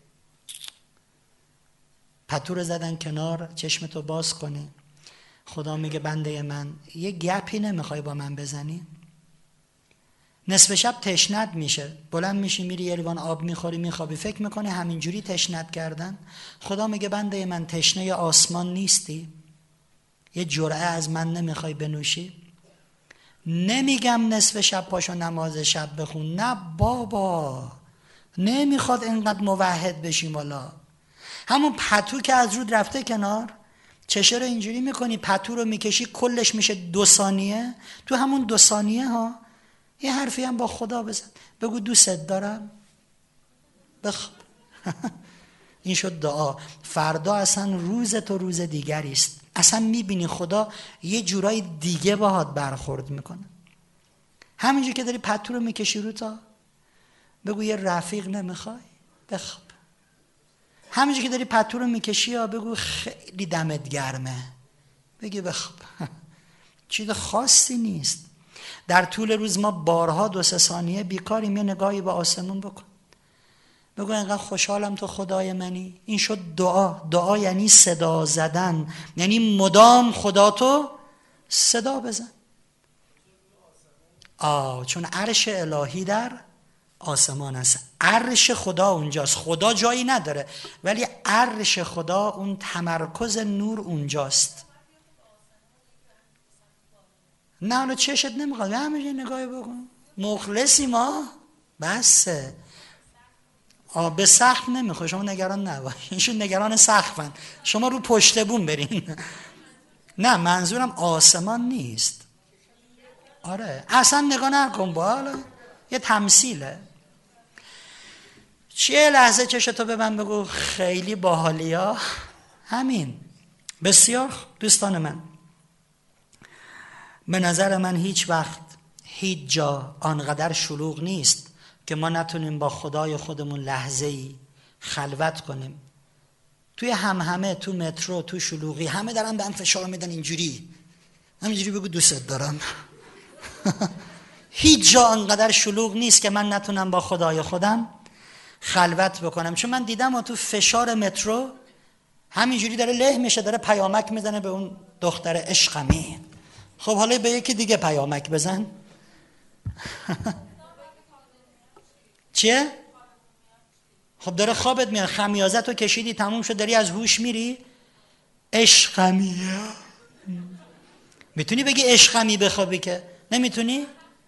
پتو رو زدن کنار، چشمتو باز کنی، خدا میگه بنده من یه گپی نمیخوای با من بزنی؟ نصف شب تشنت میشه، بلند میشی میری یه لیوان آب میخوری میخوابی، فکر میکنی همینجوری تشنت کردن؟ خدا میگه بنده من تشنه آسمان نیستی؟ یه جرعه از من نمیخوای بنوشی؟ نمیگم نصف شب پاشو نماز شب بخون، نه بابا، نمیخواد اینقدر موحد بشیم. والا همون پتو که از رود رفته کنار، چشه رو اینجوری میکنی، پتو رو میکشی کلش میشه 2 ثانیه، تو همون 2 ثانیه ها یه حرفی هم با خدا بزن، بگو دوست دارم، بخواب. این شد دعا. فردا اصلا روز تو روز دیگری است، اصلا میبینی خدا یه جورای دیگه باهات برخورد میکنه. همینجور که داری پتو رو میکشی رو تا، بگو یه رفیق نمیخوای، بخواب. همینجور که داری پتو رو میکشی یا بگو خیلی دمت گرمه، بگی بخواب. چیز خاصی نیست. در طول روز ما بارها 2-3 ثانیه بیکاریم، یه نگاهی به آسمون بکن، بگو اینقدر خوشحالم تو خدای منی. این شد دعا. دعا یعنی صدا زدن، یعنی مدام خدا تو صدا بزن. چون عرش الهی در آسمان است، عرش خدا اونجاست. خدا جایی نداره ولی عرش خدا، اون تمرکز نور اونجاست. نه چشت نمیخواد، همینجوری نگاهی بکن، مخلصی ما بسه. به سقف نمیخواد، شما نگران نباش، اینشون نگران سقفن، شما رو پشت بوم برین. نه منظورم آسمان نیست. آره اصلا نگاه نکن، بالا یه تمثیله. چیه لحظه چشتو ببند، بگو خیلی باحالیا. همین. بسیار دوستان من، به نظر من هیچ وقت هیچ جا آنقدر شلوغ نیست که ما نتونیم با خدای خودمون لحظه‌ای خلوت کنیم. توی همه، تو مترو، تو شلوغی، همه دارن به هم فشار میدن اینجوری، همینجوری بگو دوست دارم. هیچ جا انقدر شلوغ نیست که من نتونم با خدای خودم خلوت بکنم. چون من دیدم تو فشار مترو همینجوری داره له میشه، داره پیامک میزنه به اون دختر عشقمی. خب حالا به یکی دیگه پیامک بزن. چیه؟ خب داره خوابت میاد، خمیازت رو کشیدی تموم شد، داری از هوش میری. عشقمیه. میتونی بگی عشقمی بخوابی که؟ نمیتونی؟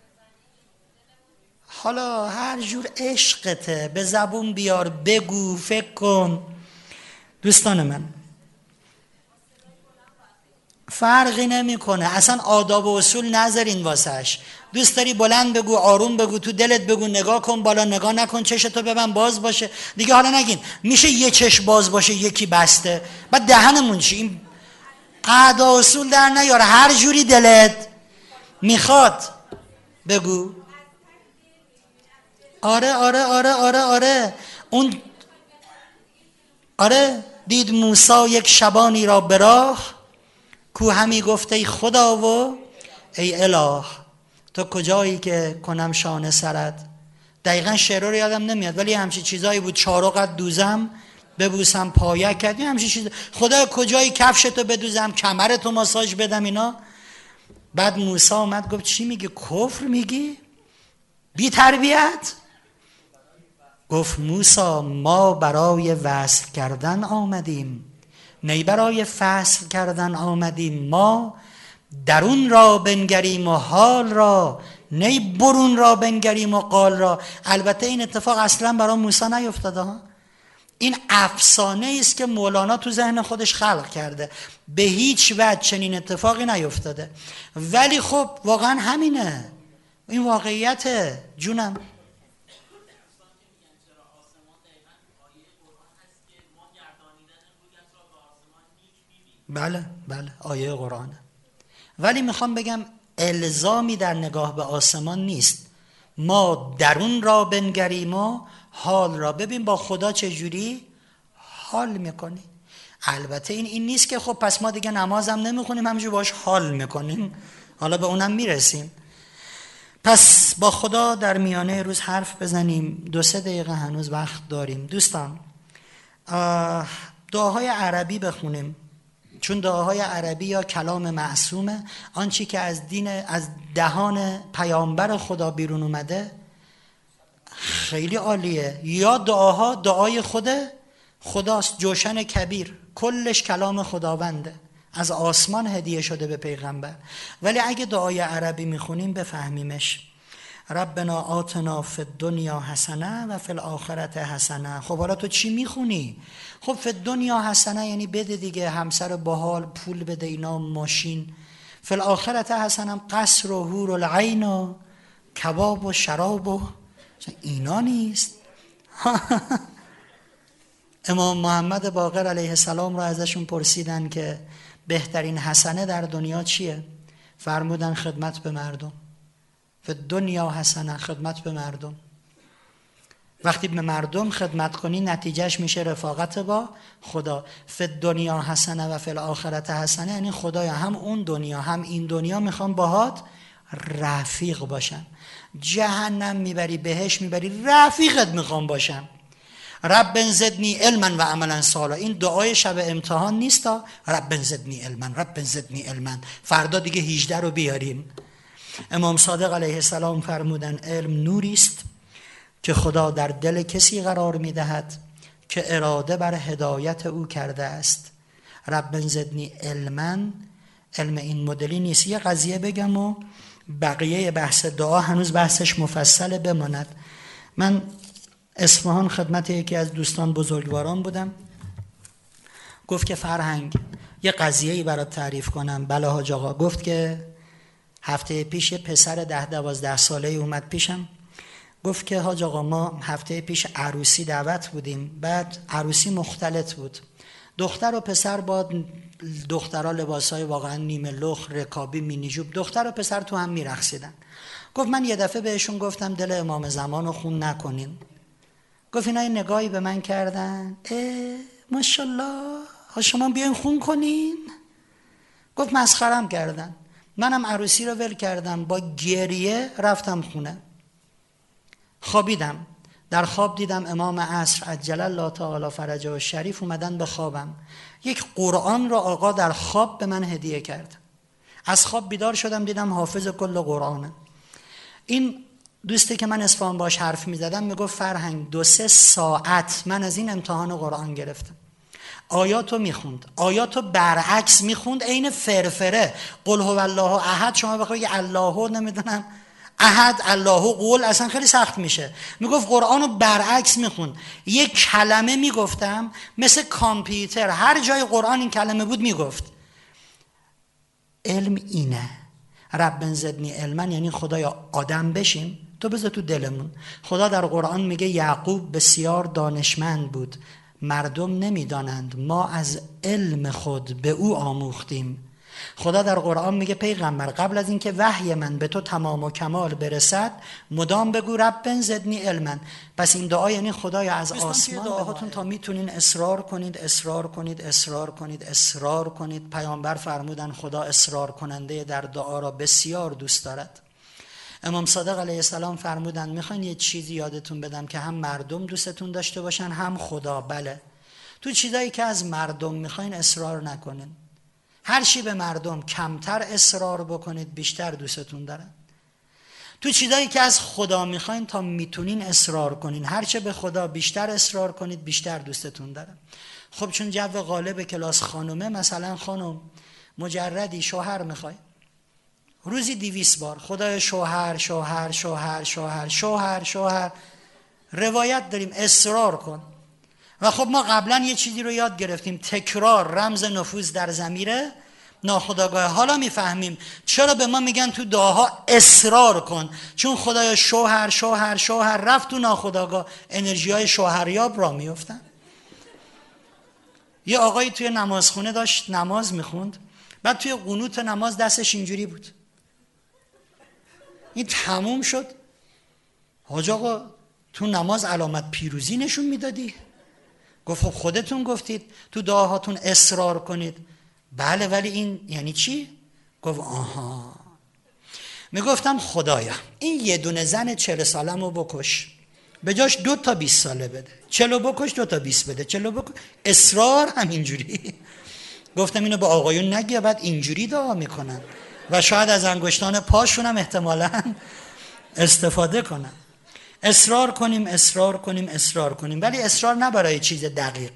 حالا هر جور عشقته به زبون بیار، بگو، فکر کن. دوستان من فرقی نمیکنه، اصلا آداب و اصول نذارین واسش. دوست داری بلند بگو، آروم بگو، تو دلت بگو، نگاه کن بالا، نگاه نکن، چشتو ببند باز باشه. دیگه حالا نگین میشه یه چشم باز باشه یکی بسته، بعد دهنمون چی؟ این قاعده اصول در نیار، هر جوری دلت میخواد بگو. آره اون دید موسی یک شبانی را به راه، کو همی گفته ای خدا و ای اله، تو کجایی که کنم شانه سرت. دقیقا شعر رو یادم نمیاد ولی همچی چیزایی بود، چارقت دوزم ببوسم پایکت، همچی چیز. خدا کجایی کفشتو بدوزم، کمرتو ماساژ بدم، اینا. بعد موسی اومد گفت چی میگی؟ کفر میگی؟ بی تربیت؟ گفت موسی ما برای وصل کردن آمدیم، نی برای فصل کردن آمدیم. ما درون را بنگریم و حال را، نی برون را بنگریم و قال را. البته این اتفاق اصلا برای موسی نیفتاده ها، این افسانه است که مولانا تو ذهن خودش خلق کرده، به هیچ وجه چنین اتفاقی نیفتاده. ولی خب واقعا همینه، این واقعیته. جونم بله آیه قرآنه. ولی میخوام بگم الزامی در نگاه به آسمان نیست. ما درون را بنگریم و حال را. ببین با خدا چجوری حال میکنی. البته این نیست که خب پس ما دیگه نمازم نمیخونیم همینجور باش حال میکنیم، حالا به اونم میرسیم. پس با خدا در میانه روز حرف بزنیم. 2-3 دقیقه هنوز وقت داریم. دوستان دعاهای عربی بخونیم، چون دعاهای عربی یا کلام معصومه، آنچه که از دهان پیامبر خدا بیرون اومده خیلی عالیه. یا دعای خداست، جوشن کبیر، کلش کلام خداونده، از آسمان هدیه شده به پیغمبر. ولی اگه دعای عربی میخونیم بفهمیمش. ربنا آتنا فی الدنیا حسنه و فی الاخرة حسنه. خب حالا تو چی میخونی؟ خب فی الدنیا حسنه یعنی بده دیگه، همسر باحال، پول بده، اینا، ماشین. فی الاخرة حسنه قصر و حور العین و کباب و شراب و اینا نیست. امام محمد باقر علیه السلام را ازشون پرسیدن که بهترین حسنه در دنیا چیه؟ فرمودن خدمت به مردم. فی دنیا حسنه، خدمت به مردم. وقتی به مردم خدمت کنی نتیجهش میشه رفاقت با خدا. فی دنیا حسنه و فی الاخرة حسنه، یعنی خدایا هم اون دنیا هم این دنیا میخوام باهات رفیق باشم. جهنم میبری، بهش میبری، رفیقت میخوام باشم. رب زدنی علما و عملا صالحا. این دعای شب امتحان نیست. رب زدنی علما، رب زدنی علما. فردا دیگه 18 رو بیاریم. امام صادق علیه السلام فرمودن علم نوری است که خدا در دل کسی قرار میدهد که اراده بر هدایت او کرده است. رب زدنی علما، علم این مدلی نیست. یه قضیه بگم و بقیه بحث دعا هنوز بحثش مفصل بماند. من اصفهان خدمت یکی از دوستان بزرگواران بودم، گفت که فرهنگ یه قضیه‌ای برات تعریف کنم. بله حاج آقا. گفت که هفته پیش پسر 10-12 ساله اومد پیشم، گفت که حاج آقا ما هفته پیش عروسی دعوت بودیم، بعد عروسی مختلط بود، دختر و پسر با دخترها لباسای واقعا نیمه لخ، رکابی، مینی جوب، دختر و پسر تو هم میرقصیدن. گفت من یه دفعه بهشون گفتم دل امام زمان رو خون نکنین. گفت اینا یه نگاهی به من کردن، ماشاءالله شما بیاین خون کنین. گفت مسخرم کردن. منم عروسی رو ول کردم، با گریه رفتم خونه، خوابیدم. در خواب دیدم امام عصر عجل الله تعالی فرجه و شریف اومدن به خوابم. یک قرآن رو آقا در خواب به من هدیه کرد. از خواب بیدار شدم دیدم حافظ کل قرآنه. این دوستی که من اصفهان باش حرف می زدم می گفت فرهنگ 2-3 ساعت من از این امتحان قرآن گرفتم. آیاتو میخوند، آیاتو برعکس میخوند، عین فرفره. قل هو الله احد، شما بخوای الله نمیدونم احد الله قول اصلا خیلی سخت میشه. میگفت قرآنو برعکس میخوند. یک کلمه میگفتم مثل کامپیوتر، هر جای قرآن این کلمه بود میگفت. علم اینه. رب زدنی علما یعنی خدایا آدم بشیم تو بذار تو دلمون. خدا در قرآن میگه یعقوب بسیار دانشمند بود، مردم نمیدانند، ما از علم خود به او آموختیم. خدا در قرآن میگه پیغمبر قبل از اینکه وحی من به تو تمام و کمال برسد مدام بگو رب زدنی علما. پس این دعا یعنی خدایا از آسمان دعاهاتون تا میتونین اصرار کنید، اصرار کنید، اصرار کنید، اصرار کنید. پیامبر فرمودن خدا اصرار کننده در دعا را بسیار دوست دارد. امام صادق علیه السلام فرمودن میخواین یه چیزی یادتون بدم که هم مردم دوستتون داشته باشن هم خدا. بله، تو چیزایی که از مردم میخواین اصرار نکنین. هر چی به مردم کمتر اصرار بکنید بیشتر دوستتون دارن. تو چیزایی که از خدا میخواین تا میتونین اصرار کنین. هر چه به خدا بیشتر اصرار کنید بیشتر دوستتون دارن. خب چون جو غالب کلاس خانومه، مثلا خانم مجردی شوهر میخوای، روزی 200 بار خدای شوهر شوهر شوهر شوهر شوهر شوهر روایت داریم، اصرار کن. و خب ما قبلا یه چیزی رو یاد گرفتیم، تکرار رمز نفوذ در ضمیر ناخودآگاه. حالا میفهمیم چرا به ما میگن تو دعاها اصرار کن، چون خدای شوهر شوهر شوهر رفت تو ناخودآگاه، انرژی‌های شوهریاب را میافتن. یه آقایی توی نمازخونه داشت نماز میخوند، بعد توی قنوت نماز دستش اینجوری بود. این تموم شد. حاج آقا تو نماز علامت پیروزی نشون میدادی؟ گفت خب خودتون گفتید تو دعاهاتون اصرار کنید. بله ولی این یعنی چی؟ گفت آها. میگفتم خدایا این یه دونه زن 40 سالمو بکش، به جاش 2 تا 20 ساله بده. 40 بکش 2 تا 20 بده. 40 بکش. اصرار همینجوری. گفتم اینو به آقایون نگی، بعد اینجوری دعا میکنن و شاید از انگشتان پاشون هم احتمالاً استفاده کنن. اصرار کنیم اصرار کنیم اصرار کنیم، ولی اصرار نه برای چیز دقیق.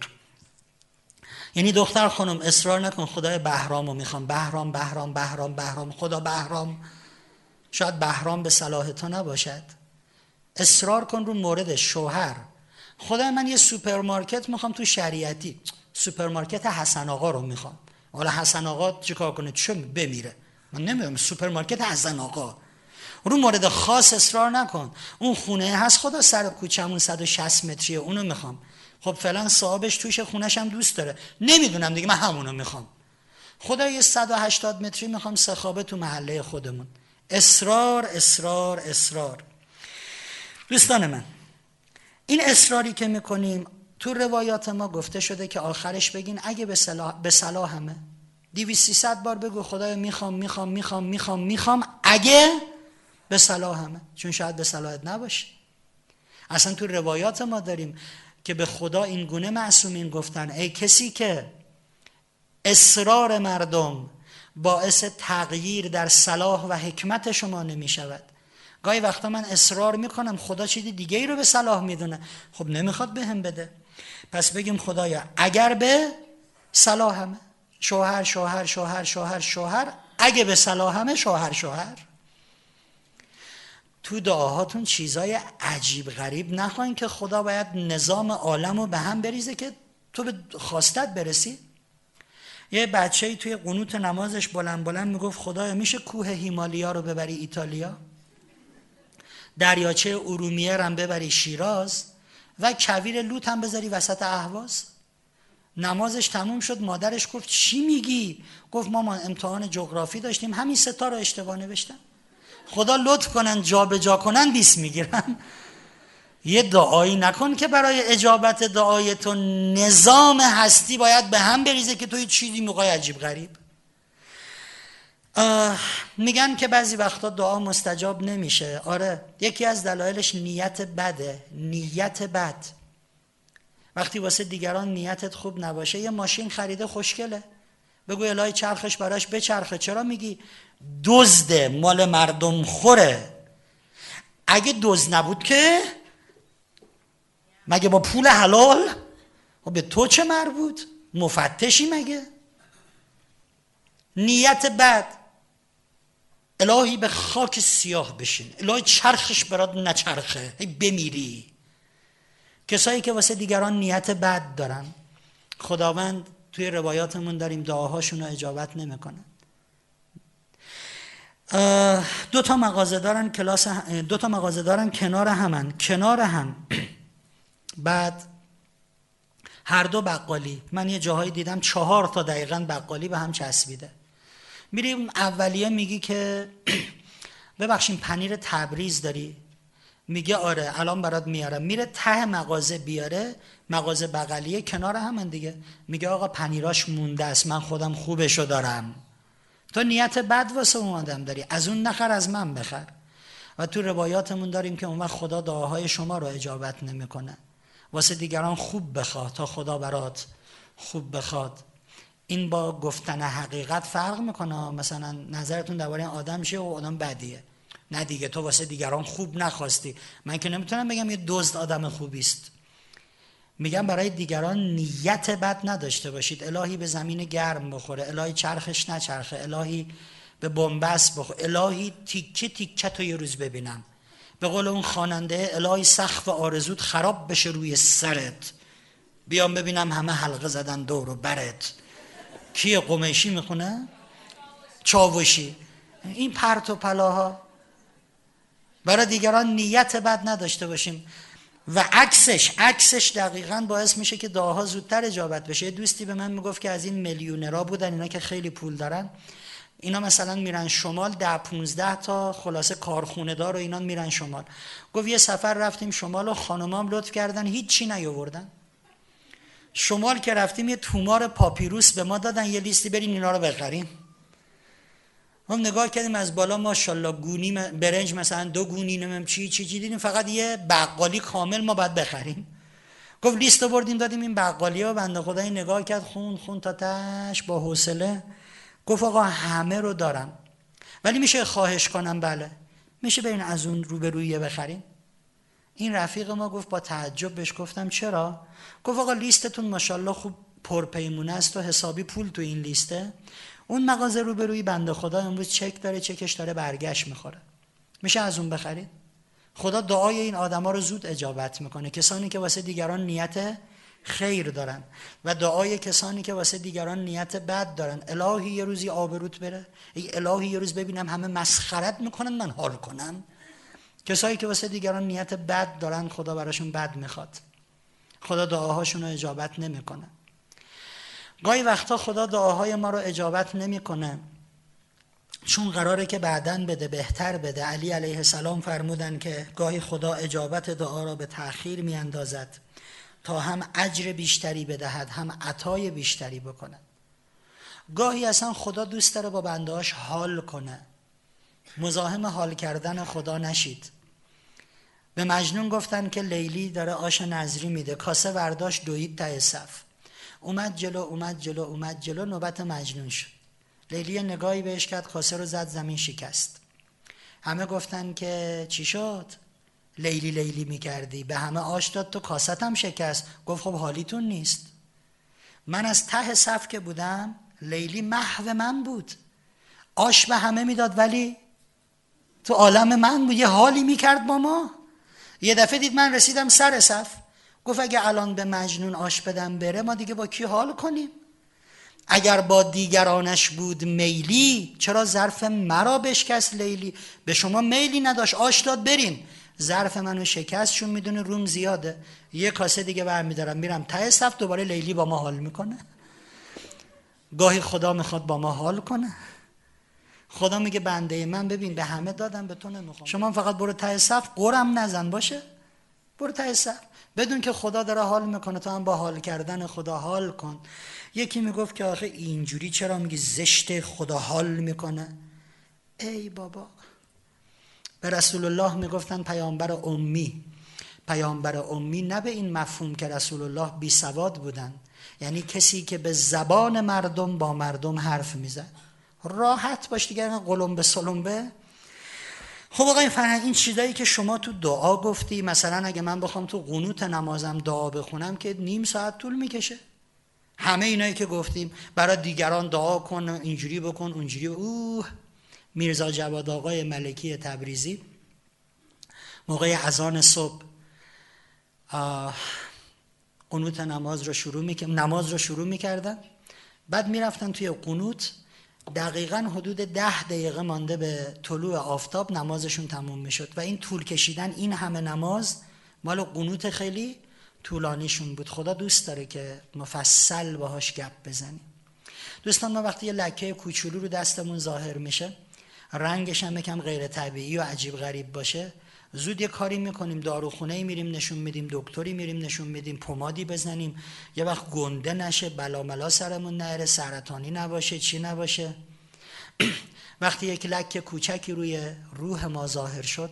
یعنی دختر خانم اصرار نکن خدای بهرامو میخوام، بهرام بهرام بهرام بهرام، خدا بهرام. شاید بهرام به صلاح تو نباشد. اصرار کن رو مورد شوهر. خدای من یه سوپرمارکت میخوام تو شریعتی، سوپرمارکت حسن آقا رو میخوام. حالا حسن آقا چیکار کنه؟ چه بمیره؟ من نمیدونم. سوپرمارکت حسن آقا. رو مورد خاص اصرار نکن. اون خونه هست خدا سر کوچمون 160 متریه اونو میخوام. خب فعلا صاحبش توش خونش هم دوست داره، نمیدونم دیگه، من همونو میخوام. خدا یه 180 متری میخوام 3 خوابه تو محله خودمون. اصرار اصرار اصرار. دوستان من، این اصراری که میکنیم تو روایات ما گفته شده که آخرش بگین اگه به صلاحمه 200-300 بار بگو خدای میخوام میخوام میخوام میخوام میخوام اگه به صلاحمه، چون شاید به صلاحت نباشه. اصلا تو روایات ما داریم که به خدا این گونه معصومین گفتن ای کسی که اصرار مردم باعث تغییر در صلاح و حکمت شما نمی شود. گاهی وقتا من اصرار میکنم خدا چیزی دیگه ای رو به صلاح میدونه، خب نمیخواد بهم بده. پس بگیم خدایا اگر به صلاحمه، شوهر شوهر شوهر شوهر شوهر، اگه به صلاحمه شوهر شوهر. تو دعاهاتون چیزای عجیب غریب نخواین که خدا باید نظام عالم رو به هم بریزه که تو به خواستت برسی. یه بچه‌ای توی قنوت نمازش بلند بلند میگفت خدایا میشه کوه هیمالیا رو ببری ایتالیا، دریاچه ارومیه رو هم ببری شیراز و کویر لوط هم بذاری وسط اهواز. نمازش تموم شد، مادرش گفت چی میگی؟ گفت مامان امتحان جغرافی داشتیم همین 3 تا رو اشتباه نوشتم. خدا لطف کنن جا به جا کنن 20 میگیرن. یه دعایی نکن که برای اجابت دعای تو نظام هستی باید به هم بریزه که توی چیزی میخوای عجیب غریب. میگن که بعضی وقتا دعا مستجاب نمیشه. آره، یکی از دلایلش نیت بده. نیت بد. وقتی واسه دیگران نیتت خوب نباشه، یه ماشین خریده خوشگله، بگو الهی چرخش براش بچرخه، چرا میگی دزده، مال مردم خوره؟ اگه دزد نبود که مگه با پول حلال؟ و به تو چه مربوط؟ مفتشی مگه؟ نیت بد. الهی به خاک سیاه بشین، الهی چرخش برات نچرخه، بمیری. کسایی که واسه دیگران نیت بد دارن، خداوند توی روایاتمون داریم دعاهاشون رو اجابت نمیکنه. دو تا مغازه دارن کنار هم بعد هر دو بقالی. من یه جاهایی دیدم 4 تا دقیقاً بقالی به هم چسبیده. میریم اولیه میگی که ببخشیم پنیر تبریز داری؟ میگه آره الان برات میارم. میره ته مغازه بیاره، مغازه بغلیه کنار همن دیگه، میگه آقا پنیراش مونده است، من خودم خوبشو دارم. تو نیت بد واسه اون آدم داری، از اون نخر از من بخر. و تو روایاتمون داریم که اون وقت خدا دعاهای شما رو اجابت نمیکنه. واسه دیگران خوب بخواه تا خدا برات خوب بخواد. این با گفتن حقیقت فرق میکنه. مثلا نظرتون درباره این آدم چیه؟ و آدم بدیه. نه دیگه، تو واسه دیگران خوب نخواستی. من که نمیتونم بگم یه دزد آدم خوبی است. میگم برای دیگران نیت بد نداشته باشید. الهی به زمین گرم بخوره، الهی چرخش نچرخه، الهی به بنبست بخوره، الهی تیکه تیکه تو یه روز ببینم. به قول اون خواننده، الهی سقف آرزوت خراب بشه روی سرت، بیام ببینم همه حلقه زدن دور و برت. کیه قمیشی میخونه؟ چاوشی. این پرت و پلاها. برای دیگران نیت بد نداشته باشیم. و عکسش دقیقاً باعث میشه که دعاها زودتر اجابت بشه. یه دوستی به من میگفت که از این میلیونرها بودن، اینا که خیلی پول دارن، اینا مثلا میرن شمال 10-15 تا خلاصه کارخونه دار و اینا میرن شمال. گفت یه سفر رفتیم شمال و خانمام لطف کردن هیچی نیاوردن. شمال که رفتیم یه تومار پاپیروس به ما دادن، یه لیستی بریم اینا رو بخریم. هم نگاه کردیم از بالا ماشاءالله گونی برنج مثلا 2 گونی نمیم چی دیدیم، فقط یه بقالی کامل ما باید بخریم. گفت لیست رو بردیم دادیم این بقالی ها. بنده خدا این نگاه کرد خون تا تش با حوصله. گفت آقا همه رو دارم ولی میشه خواهش کنم؟ بله. میشه برین از اون روبرویه بخریم؟ این رفیق ما گفت با تعجب، بهش گفتم چرا؟ گفت آقا لیستتون ماشاءالله خوب پرپیمونه است و حسابی پول تو این لیسته. اون مغازه روبروی بنده خدا امروز چک داره، چکش داره برگشت میخوره، میشه از اون بخرید؟ خدا دعای این آدما رو زود اجابت میکنه. کسانی که واسه دیگران نیت خیر دارن و دعای کسانی که واسه دیگران نیت بد دارن. الهی یه روزی آبروت بره، ای الهی یه روز ببینم همه مسخرت میکنن من حال کنم. کسایی که واسه دیگران نیت بد دارن خدا براشون بد میخواد. خدا دعاهاشون رو اجابت نمیکنه. گاهی وقتا خدا دعاهای ما رو اجابت نمیکنه چون قراره که بعداً بده، بهتر بده. علی علیه السلام فرمودن که گاهی خدا اجابت دعا را به تأخیر میاندازد تا هم اجر بیشتری بدهد هم عطای بیشتری بکنه. گاهی اصلا خدا دوست داره با بندهاش حال کنه. مزاحم حال کردن خدا نشید. به مجنون گفتن که لیلی داره آش نظری میده، کاسه ورداشت دوید ته صف، اومد جلو نوبت مجنون شد. لیلی نگاهی بهش کرد، کاسه رو زد زمین شکست. همه گفتن که چی شد؟ لیلی میکردی، به همه آش داد تو کاست هم شکست. گفت خب حالیتون نیست. من از ته صف که بودم لیلی محو من بود، آش به همه میداد ولی تو عالم من بود، یه حالی میکرد با ما. یه دفعه دید من رسیدم سر صف، گفت اگه الان به مجنون آش بدم بره ما دیگه با کی حال کنیم؟ اگر با دیگرانش بود میلی چرا ظرف مرا بشکست لیلی؟ به شما میلی نداشت، آش داد بریم، ظرف منو شکست چون میدونه روم زیاده. یه کاسه دیگه برمیدارم میرم ته صف، دوباره لیلی با ما حال میکنه. گاهی خدا میخواد با ما حال کنه. خدا میگه بنده من ببین به همه دادم به تو نمیخوام، شما فقط برو ته صف قرم نزن باشه، برو ته صف بدون که خدا داره حال میکنه، تو هم با حال کردن خدا حال کن. یکی میگفت که آخه اینجوری چرا میگی زشته، خدا حال میکنه. ای بابا، به رسول الله میگفتن پیامبر امی. پیامبر امی نه به این مفهوم که رسول الله بی سواد بودن، یعنی کسی که به زبان مردم با مردم حرف میزد. راحت باش دیگه، قلمبه سلمبه. خب آقای فرهنگ، این چیزایی که شما تو دعا گفتی، مثلا اگه من بخوام تو قنوت نمازم دعا بخونم که نیم ساعت طول میکشه. همه اینایی که گفتیم برای دیگران دعا کن، اینجوری بکن اونجوری. میرزا جواد آقای ملکی تبریزی موقع اذان صبح قنوت نماز رو شروع میکردن، بعد میرفتن توی قنوت، دقیقاً حدود 10 دقیقه مانده به طلوع آفتاب نمازشون تموم میشد و این طول کشیدن این همه نماز مال قنوت خیلی طولانیشون بود. خدا دوست داره که مفصل باهاش گپ بزنیم. دوستان، ما وقتی یه لکه کوچولو رو دستمون ظاهر میشه، رنگش هم یکم غیر طبیعی و عجیب غریب باشه، زود یه کاری میکنیم، داروخونه میریم نشون میدیم، دکتری میریم نشون میدیم، پمادی بزنیم، یه وقت گنده نشه، بلا سرمون نره، سرطانی نباشه، چی نباشه. وقتی یک لکه کوچکی روی روح ما ظاهر شد،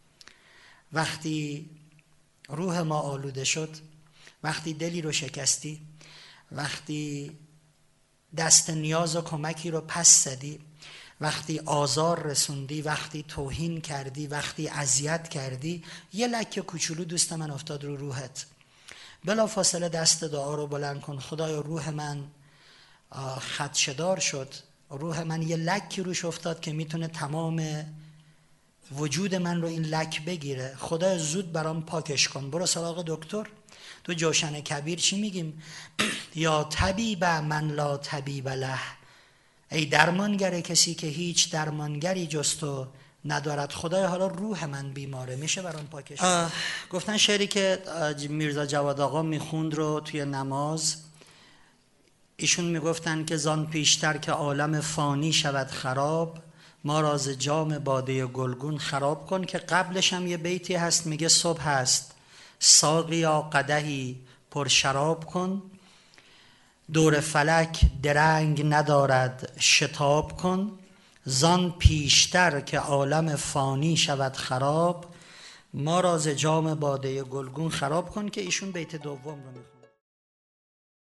وقتی روح ما آلوده شد، وقتی دلی رو شکستی، وقتی دست نیاز و کمکی رو پس زدی، وقتی آزار رسوندی، وقتی توهین کردی، وقتی اذیت کردی، یه لکه کوچولو دوست من افتاد رو روحت، بلا فاصله دست دعا رو بلند کن. خدایا روح من خدشه‌دار شد، روح من یه لکی روش افتاد که میتونه تمام وجود من رو این لک بگیره. خدایا زود برام پاکش کن. برو سراغ دکتر. تو جوشن کبیر چی میگیم؟ یا طبیب من لا طبیب له، ای درمانگر کسی که هیچ درمانگری جز تو ندارد. خدایا حالا روح من بیماره، میشه برام پاکش کن. گفتن شعری که میرزا جواد آقا میخوند رو توی نماز، ایشون میگفتن که زان پیشتر که عالم فانی شود خراب، ما را ز جام باده گلگون خراب کن. که قبلش هم یه بیتی هست میگه صبح هست ساقیا قدحی پر شراب کن، دور فلک درنگ ندارد شتاب کن. زان پیشتر که عالم فانی شود خراب، ما را ز جام باده گلگون خراب کن. که ایشون بیت دوم رو میخوند.